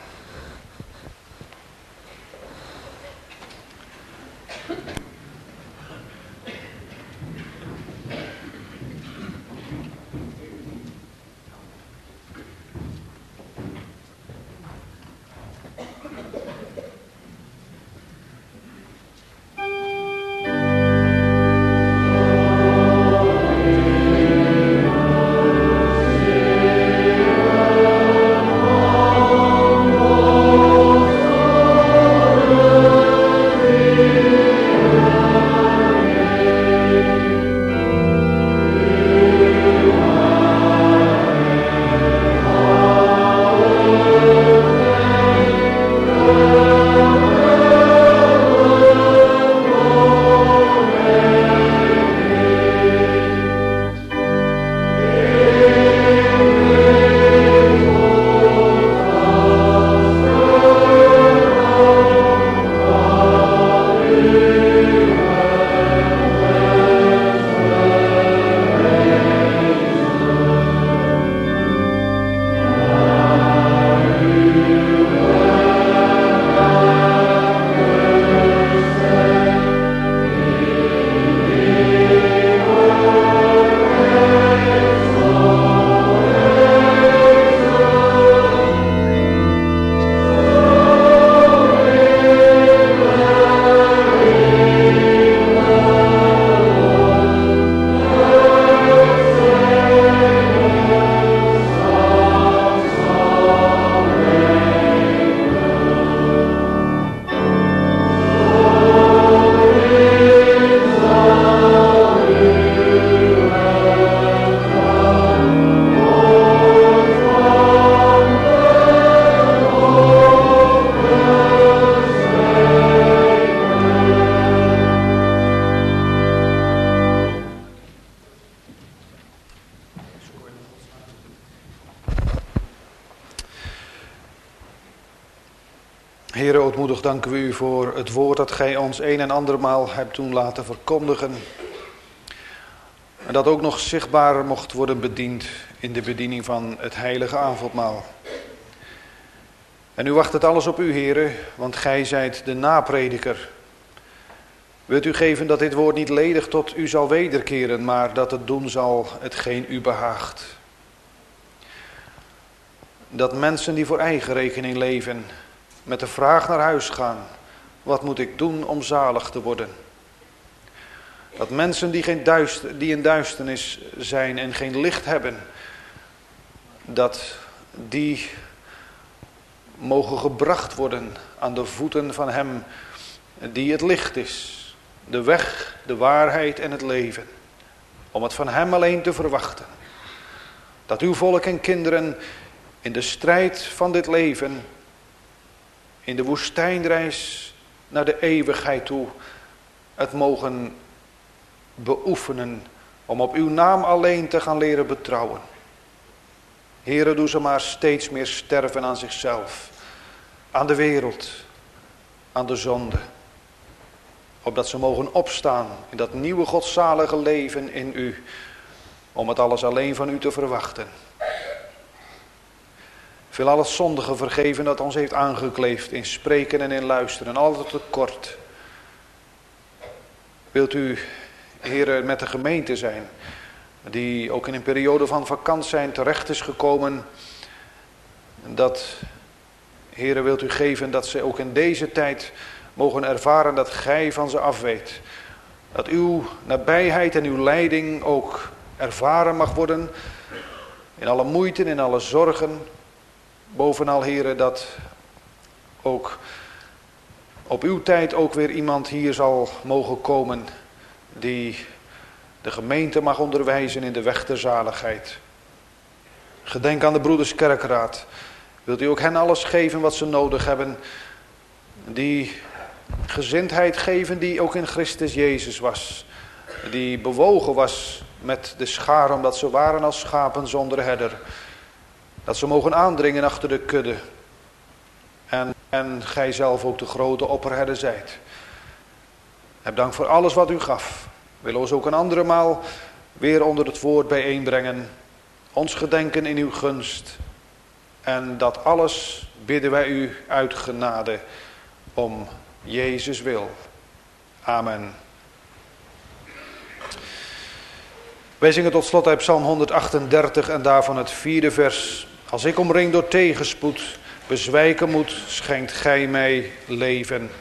Heere, ootmoedig danken we u voor het woord dat gij ons een en andermaal hebt doen laten verkondigen. En dat ook nog zichtbaar mocht worden bediend in de bediening van het heilige avondmaal. En nu wacht het alles op u, Heere, want gij zijt de naprediker. Wilt u geven dat dit woord niet ledig tot u zal wederkeren, maar dat het doen zal hetgeen u behaagt. Dat mensen die voor eigen rekening leven, met de vraag naar huis gaan, wat moet ik doen om zalig te worden? Dat mensen die in duisternis zijn en geen licht hebben, dat die mogen gebracht worden aan de voeten van hem die het licht is. De weg, de waarheid en het leven. Om het van hem alleen te verwachten. Dat uw volk en kinderen in de strijd van dit leven, in de woestijnreis naar de eeuwigheid toe, het mogen beoefenen om op uw naam alleen te gaan leren betrouwen. Heere, doe ze maar steeds meer sterven aan zichzelf, aan de wereld, aan de zonde. Opdat ze mogen opstaan in dat nieuwe godzalige leven in u, om het alles alleen van u te verwachten. Wil al het zondige vergeven dat ons heeft aangekleefd in spreken en in luisteren, altijd tekort. Wilt u, Heere, met de gemeente zijn, die ook in een periode van vakantie zijn terecht is gekomen. Dat, Heere, wilt u geven dat ze ook in deze tijd mogen ervaren dat gij van ze afweet. Dat uw nabijheid en uw leiding ook ervaren mag worden in alle moeite, in alle zorgen. Bovenal, Heere, dat ook op uw tijd ook weer iemand hier zal mogen komen die de gemeente mag onderwijzen in de weg der zaligheid. Gedenk aan de broeders kerkraad. Wilt u ook hen alles geven wat ze nodig hebben. Die gezindheid geven die ook in Christus Jezus was. Die bewogen was met de schaar omdat ze waren als schapen zonder herder. Dat ze mogen aandringen achter de kudde. En gij zelf ook de grote opperherder zijt. Heb dank voor alles wat u gaf. Willen ons ook een andere maal weer onder het woord bijeenbrengen. Ons gedenken in uw gunst. En dat alles bidden wij u uit genade om Jezus wil. Amen. Wij zingen tot slot uit Psalm 138 en daarvan het 4e vers. Als ik omring door tegenspoed, bezwijken moet, schenkt gij mij leven.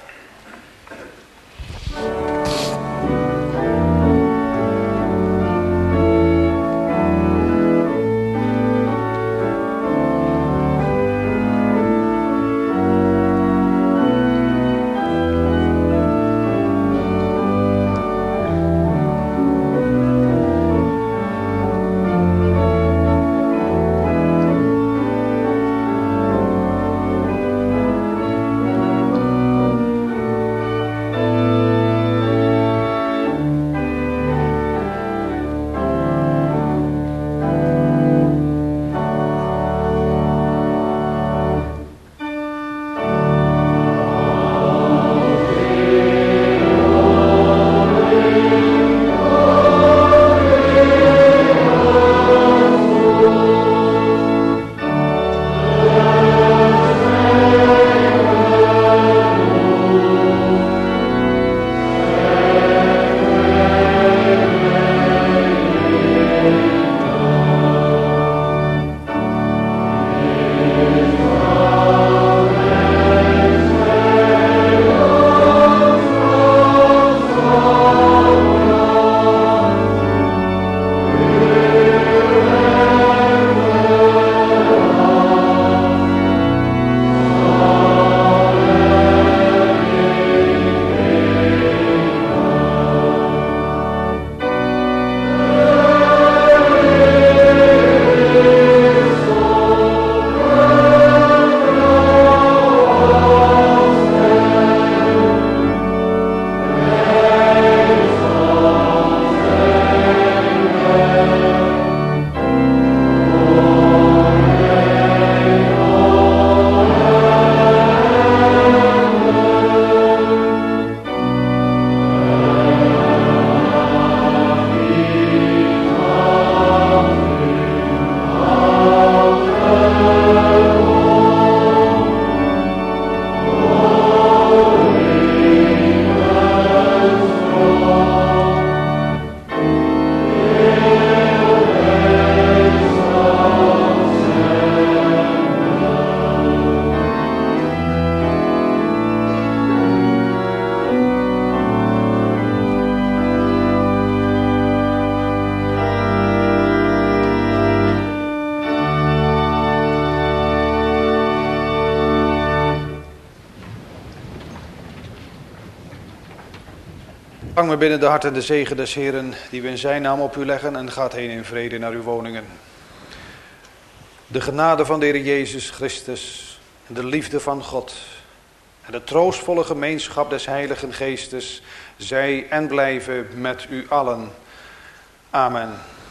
Ontvang maar binnen de hart en de zegen des Heeren die we in zijn naam op u leggen en gaat heen in vrede naar uw woningen. De genade van de Heer Jezus Christus en de liefde van God en de troostvolle gemeenschap des Heiligen Geestes zij en blijven met u allen. Amen.